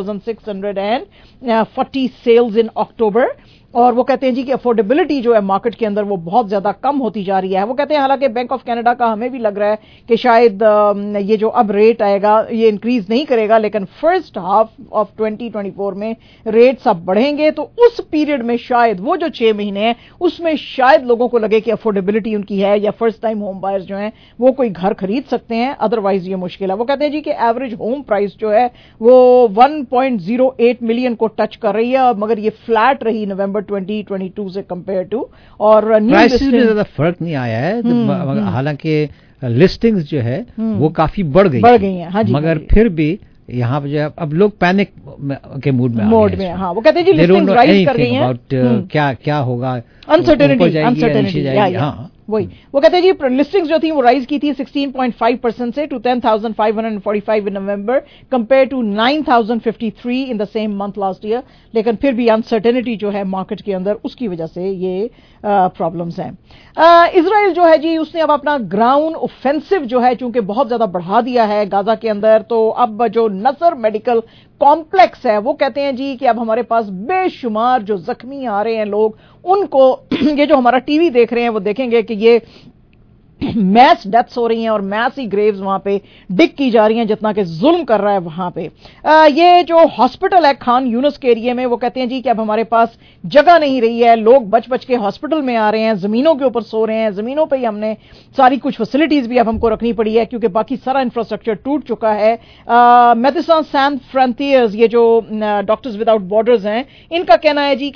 4,640 sales in October. और वो कहते हैं जी कि अफोर्डेबिलिटी जो है मार्केट के अंदर वो बहुत ज्यादा कम होती जा रही है। वो कहते हैं हालांकि बैंक ऑफ कनाडा का हमें भी लग रहा है कि शायद ये जो अब रेट आएगा ये इंक्रीज नहीं करेगा, लेकिन फर्स्ट हाफ ऑफ 2024 में रेट्स अब बढ़ेंगे, तो उस पीरियड में शायद वो जो 6 महीने हैं उसमें शायद लोगों को लगे कि अफोर्डेबिलिटी उनकी है या फर्स्ट टाइम होम बायर्स जो हैं वो कोई घर खरीद सकते हैं, अदरवाइज ये मुश्किल है। वो कहते हैं जी कि एवरेज होम प्राइस जो है वो 1.08 मिलियन को टच कर रही है, मगर ये फ्लैट रही नवंबर 2022 से कंपेयर टू, और प्राइसेस में ज्यादा फर्क नहीं आया है। हालांकि लिस्टिंग्स जो है वो काफी बढ़ गई हैं। हाँ जी, मगर फिर भी यहाँ पे जो अब लोग पैनिक के मूड में आ गए हैं। हाँ, वो कहते हैं जी लिस्टिंग्स राइज कर गई हैं। क्या होगा, अनसर्टेनिटी। हाँ वही वो कहते हैं जी लिस्टिंग्स जो थी वो राइज की थी 16.5% से to 10,545 in November compare to 9,053 in the same month last year, लेकिन फिर भी अनसर्टेनिटी जो है मार्केट के अंदर उसकी वजह से ये प्रॉब्लम्स हैं। इजराइल जो है जी उसने अब अपना ग्राउंड ऑफेंसिव जो है चूंकि बहुत ज्यादा बढ़ा दिया है गाजा के अंदर, तो अब जो नसर मेडिकल कॉम्प्लेक्स है वो कहते हैं जी कि अब हमारे पास बेशुमार जो जख्मी आ रहे हैं लोग उनको ये जो हमारा टीवी देख रहे हैं वो देखेंगे कि ये मैस डेथ्स हो रही हैं और मैस ही ग्रेव्स वहां पे डिग की जा रही हैं जितना कि जुल्म कर रहा है वहां पे। ये जो हॉस्पिटल है खान यूनुस के एरिया में वो कहते हैं जी कि अब हमारे पास जगह नहीं रही है, लोग बच बच के हॉस्पिटल में आ रहे हैं, जमीनों के ऊपर सो रहे हैं, जमीनों पे ही हमने सारी कुछ फैसिलिटीज भी अब हमको रखनी पड़ी है क्योंकि बाकी सारा इंफ्रास्ट्रक्चर टूट चुका है। मेडिसिन सैंस फ्रंटियर्स ये जो डॉक्टर्स विदाउट बॉर्डर्स हैं इनका कहना है जी